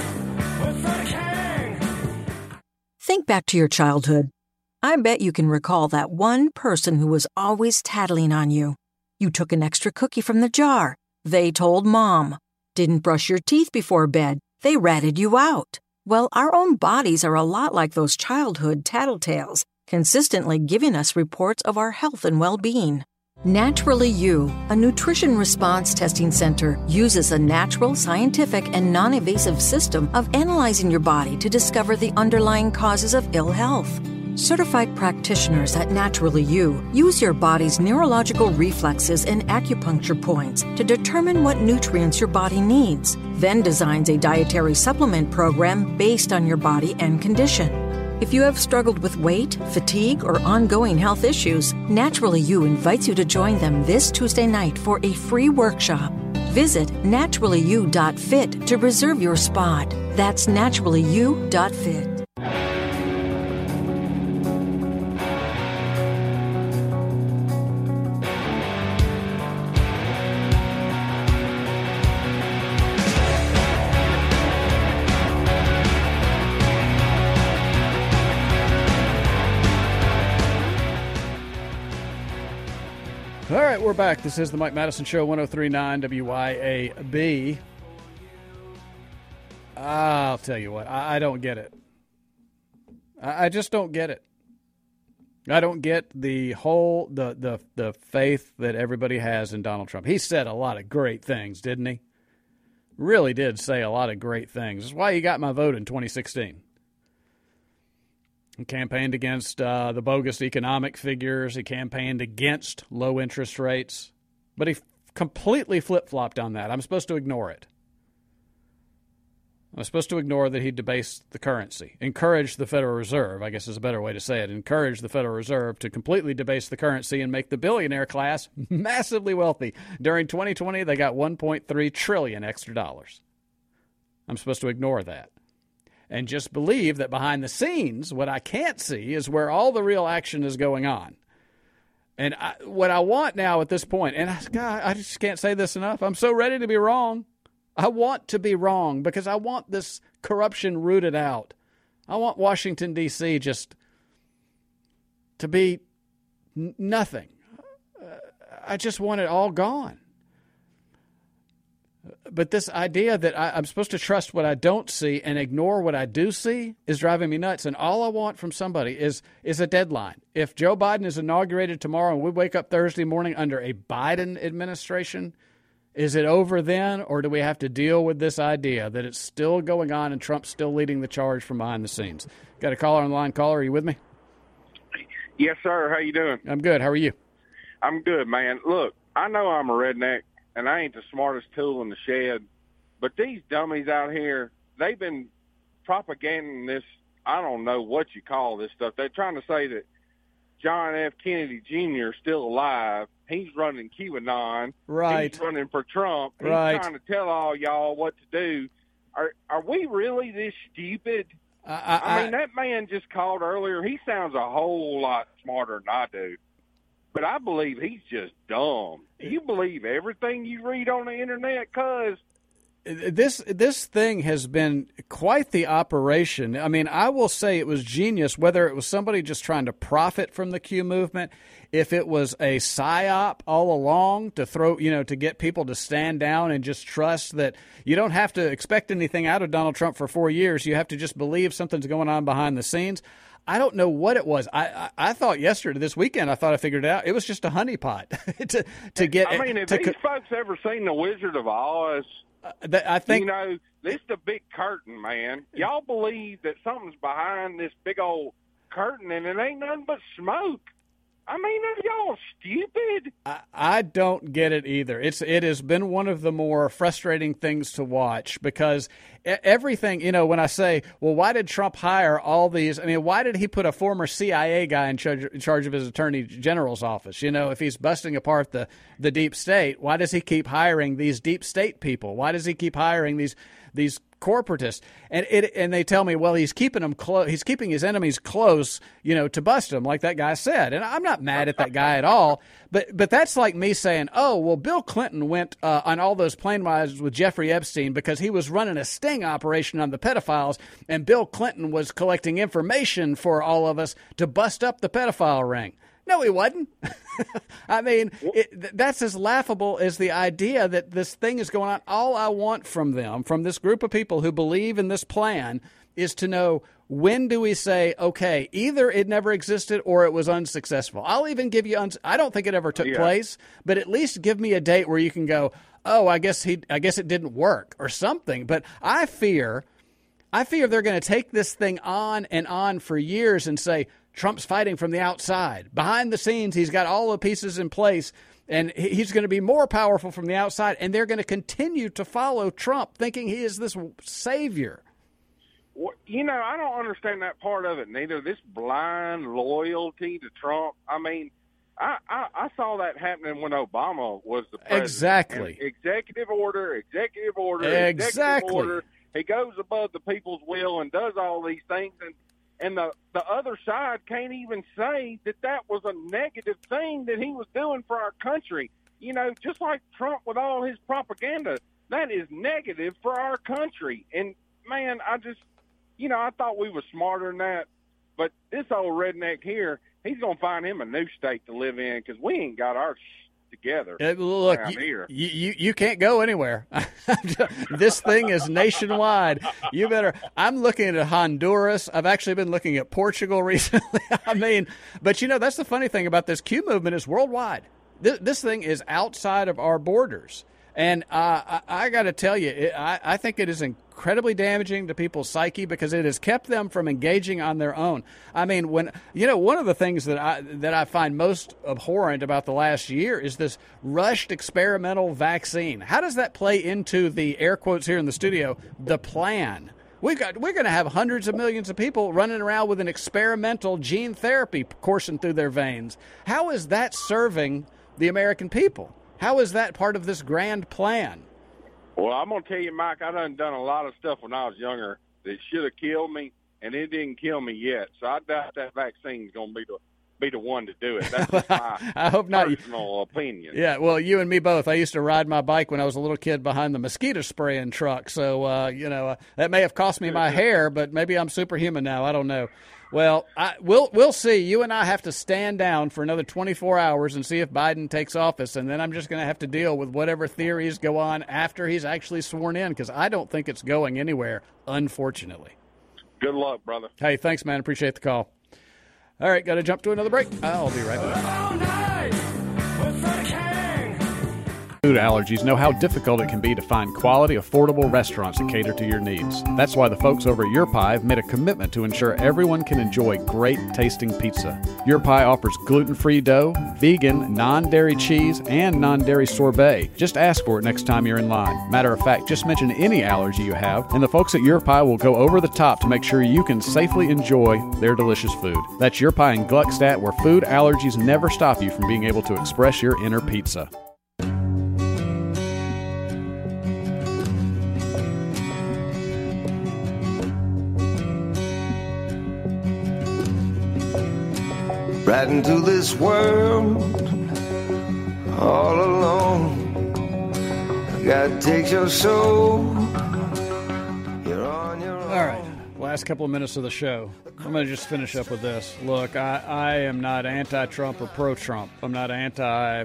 Think back to your childhood. I bet you can recall that one person who was always tattling on you. You took an extra cookie from the jar. They told Mom. Didn't brush your teeth before bed. They ratted you out. Well, our own bodies are a lot like those childhood tattletales, consistently giving us reports of our health and well-being. Naturally You, a nutrition response testing center, uses a natural, scientific, and non-invasive system of analyzing your body to discover the underlying causes of ill health. Certified practitioners at Naturally You use your body's neurological reflexes and acupuncture points to determine what nutrients your body needs, then designs a dietary supplement program based on your body and condition. If you have struggled with weight, fatigue, or ongoing health issues, Naturally You invites you to join them this Tuesday night for a free workshop. Visit naturally you dot fit to reserve your spot. That's naturally you dot fit. All right, we're back. This is the Mike Madison Show, one oh three point nine W Y A B. I'll tell you what, I, I don't get it. I, I just don't get it. I don't get the whole, the, the, the faith that everybody has in Donald Trump. He said a lot of great things, didn't he? Really did say a lot of great things. That's why he got my vote in twenty sixteen. He campaigned against uh, the bogus economic figures. He campaigned against low interest rates. But he f- completely flip-flopped on that. I'm supposed to ignore it. I'm supposed to ignore that he debased the currency. Encourage the Federal Reserve, I guess is a better way to say it. Encourage the Federal Reserve to completely debase the currency and make the billionaire class massively wealthy. During twenty twenty, they got one point three trillion dollars extra dollars. I'm supposed to ignore that. And just believe that behind the scenes, what I can't see is where all the real action is going on. And I, what I want now at this point, and I, God, I just can't say this enough, I'm so ready to be wrong. I want to be wrong because I want this corruption rooted out. I want Washington, D C just to be n- nothing. Uh, I just want it all gone. But this idea that I, I'm supposed to trust what I don't see and ignore what I do see is driving me nuts. And all I want from somebody is is a deadline. If Joe Biden is inaugurated tomorrow and we wake up Thursday morning under a Biden administration, is it over then, or do we have to deal with this idea that it's still going on and Trump's still leading the charge from behind the scenes? Got a caller on the line. Caller, are you with me? Yes, sir. How you doing? I'm good. How are you? I'm good, man. Look, I know I'm a redneck, and I ain't the smartest tool in the shed, but these dummies out here, they've been propagating this, I don't know what you call this stuff. They're trying to say that John F. Kennedy Junior is still alive. He's running QAnon. Right. He's running for Trump. He's right. trying to tell all y'all what to do. Are are we really this stupid? I, I, I mean, that man just called earlier. He sounds a whole lot smarter than I do. But I believe he's just dumb. You believe everything you read on the internet, cuz? This this thing has been quite the operation. I mean, I will say it was genius, whether it was somebody just trying to profit from the Q movement, if it was a psyop all along to throw, you know, to get people to stand down and just trust that you don't have to expect anything out of Donald Trump for four years. You have to just believe something's going on behind the scenes. I don't know what it was. I, I, I thought yesterday, this weekend, I thought I figured it out. It was just a honeypot to to get. I mean, have to, these folks ever seen The Wizard of Oz? Uh, that, I think you know this the big curtain, man. Y'all believe that something's behind this big old curtain, and it ain't nothing but smoke. I mean, are y'all stupid? I, I don't get it either. It's it has been one of the more frustrating things to watch because everything, you know, when I say, well, why did Trump hire all these? I mean, why did he put a former C I A guy in charge, in charge of his attorney general's office? You know, if he's busting apart the, the deep state, why does he keep hiring these deep state people? Why does he keep hiring these these corporatists? And it and they tell me, well, he's keeping them close. He's keeping his enemies close, you know, to bust them, like that guy said. And I'm not mad at that guy at all. But but that's like me saying, oh, well, Bill Clinton went uh, on all those plane rides with Jeffrey Epstein because he was running a sting operation on the pedophiles, and Bill Clinton was collecting information for all of us to bust up the pedophile ring. No, he wasn't. I mean, it, that's as laughable as the idea that this thing is going on. All I want from them, from this group of people who believe in this plan, is to know, when do we say, okay, either it never existed or it was unsuccessful. I'll even give you, uns- I don't think it ever took yeah. place, but at least give me a date where you can go, oh, I guess he, I guess it didn't work or something. But I fear, I fear they're going to take this thing on and on for years and say, Trump's fighting from the outside. Behind the scenes, he's got all the pieces in place, and he's going to be more powerful from the outside, and they're going to continue to follow Trump, thinking he is this savior. Well, you know, I don't understand that part of it, neither. This blind loyalty to Trump. I mean, I, I, I saw that happening when Obama was the president. Exactly. And executive order, executive order, exactly. executive order. He goes above the people's will and does all these things, and And the, the other side can't even say that that was a negative thing that he was doing for our country. You know, just like Trump with all his propaganda, that is negative for our country. And, man, I just, you know, I thought we were smarter than that. But this old redneck here, he's going to find him a new state to live in because we ain't got our together. Uh, look, down you, here. You, you you can't go anywhere. This thing is nationwide. You better. I'm looking at Honduras. I've actually been looking at Portugal recently. I mean, but you know, that's the funny thing about this Q movement is worldwide. This, this thing is outside of our borders. And uh, I, I got to tell you, it, I, I think it is incredibly damaging to people's psyche because it has kept them from engaging on their own. I mean, when you know, one of the things that I that I find most abhorrent about the last year is this rushed experimental vaccine. How does that play into the air quotes here in the studio, the plan? We've got we're going to have hundreds of millions of people running around with an experimental gene therapy coursing through their veins. How is that serving the American people? How is that part of this grand plan? Well, I'm going to tell you, Mike, I done done a lot of stuff when I was younger that should have killed me, and it didn't kill me yet. So I doubt that vaccine is going to be the be the one to do it. That's just my I hope not. personal opinion. Yeah, well, you and me both. I used to ride my bike when I was a little kid behind the mosquito spraying truck. So, uh, you know, uh, that may have cost me my hair, but maybe I'm superhuman now. I don't know. Well, I, we'll we'll see. You and I have to stand down for another twenty-four hours and see if Biden takes office, and then I'm just going to have to deal with whatever theories go on after he's actually sworn in, because I don't think it's going anywhere, unfortunately. Good luck, brother. Hey, thanks, man. Appreciate the call. All right, got to jump to another break. I'll be right back. Food allergies know how difficult it can be to find quality, affordable restaurants that cater to your needs. That's why the folks over at Your Pie have made a commitment to ensure everyone can enjoy great tasting pizza. Your Pie offers gluten-free dough, vegan, non-dairy cheese, and non-dairy sorbet. Just ask for it next time you're in line. Matter of fact, just mention any allergy you have, and the folks at Your Pie will go over the top to make sure you can safely enjoy their delicious food. That's Your Pie in Gluckstadt, where food allergies never stop you from being able to express your inner pizza. Right into this world all alone. God takes your soul. You're on your own. All right, last couple of minutes of the show. I'm going to just finish up with this. Look, I, I am not anti-Trump or pro-Trump. I'm not anti...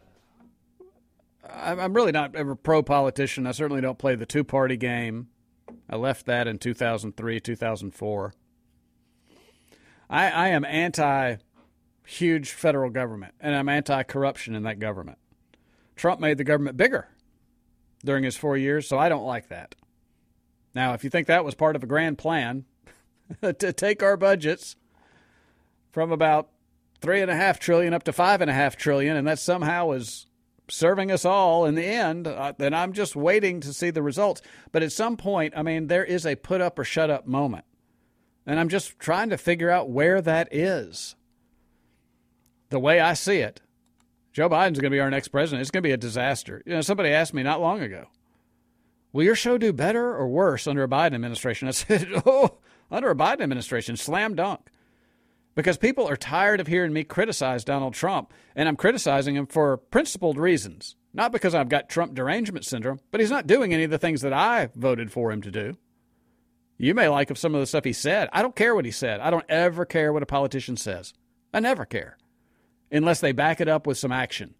I'm really not ever pro-politician. I certainly don't play the two-party game. I left that in two thousand three, two thousand four. I, I am anti-huge federal government, and I'm anti-corruption in that government. Trump made the government bigger during his four years, so I don't like that. Now, if you think that was part of a grand plan to take our budgets from about three and a half trillion up to five and a half trillion, and that somehow is serving us all in the end, uh, then I'm just waiting to see the results. But at some point, I mean, there is a put up or shut up moment. And I'm just trying to figure out where that is. The way I see it, Joe Biden's going to be our next president. It's going to be a disaster. You know, somebody asked me not long ago, will your show do better or worse under a Biden administration? I said, oh, under a Biden administration, slam dunk. Because people are tired of hearing me criticize Donald Trump, and I'm criticizing him for principled reasons. Not because I've got Trump derangement syndrome, but he's not doing any of the things that I voted for him to do. You may like some of the stuff he said. I don't care what he said. I don't ever care what a politician says. I never care. Unless they back it up with some action.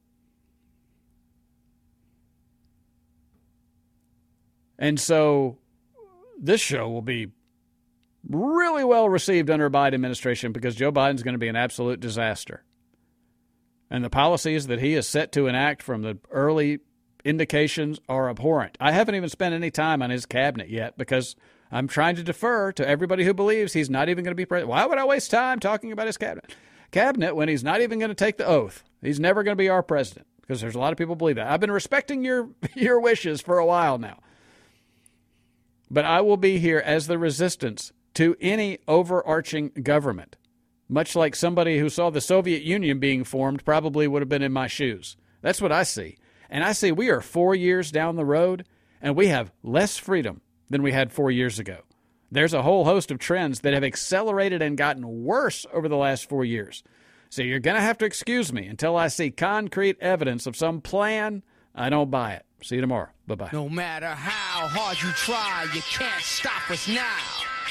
And so this show will be really well received under a Biden administration because Joe Biden's going to be an absolute disaster. And the policies that he is set to enact from the early indications are abhorrent. I haven't even spent any time on his cabinet yet because I'm trying to defer to everybody who believes he's not even going to be president. Why would I waste time talking about his cabinet? Cabinet when he's not even going to take the oath. He's never going to be our president because there's a lot of people who believe that. I've been respecting your your wishes for a while now. But I will be here as the resistance to any overarching government, much like somebody who saw the Soviet Union being formed probably would have been in my shoes. That's what I see. And I see we are four years down the road, and we have less freedom than we had four years ago. There's a whole host of trends that have accelerated and gotten worse over the last four years. So you're going to have to excuse me until I see concrete evidence of some plan. I don't buy it. See you tomorrow. Bye-bye. No matter how hard you try, you can't stop us now.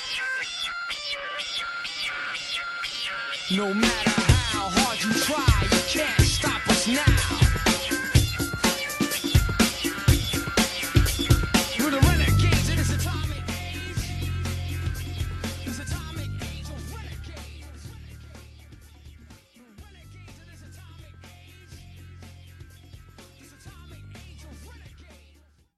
No matter how hard you try,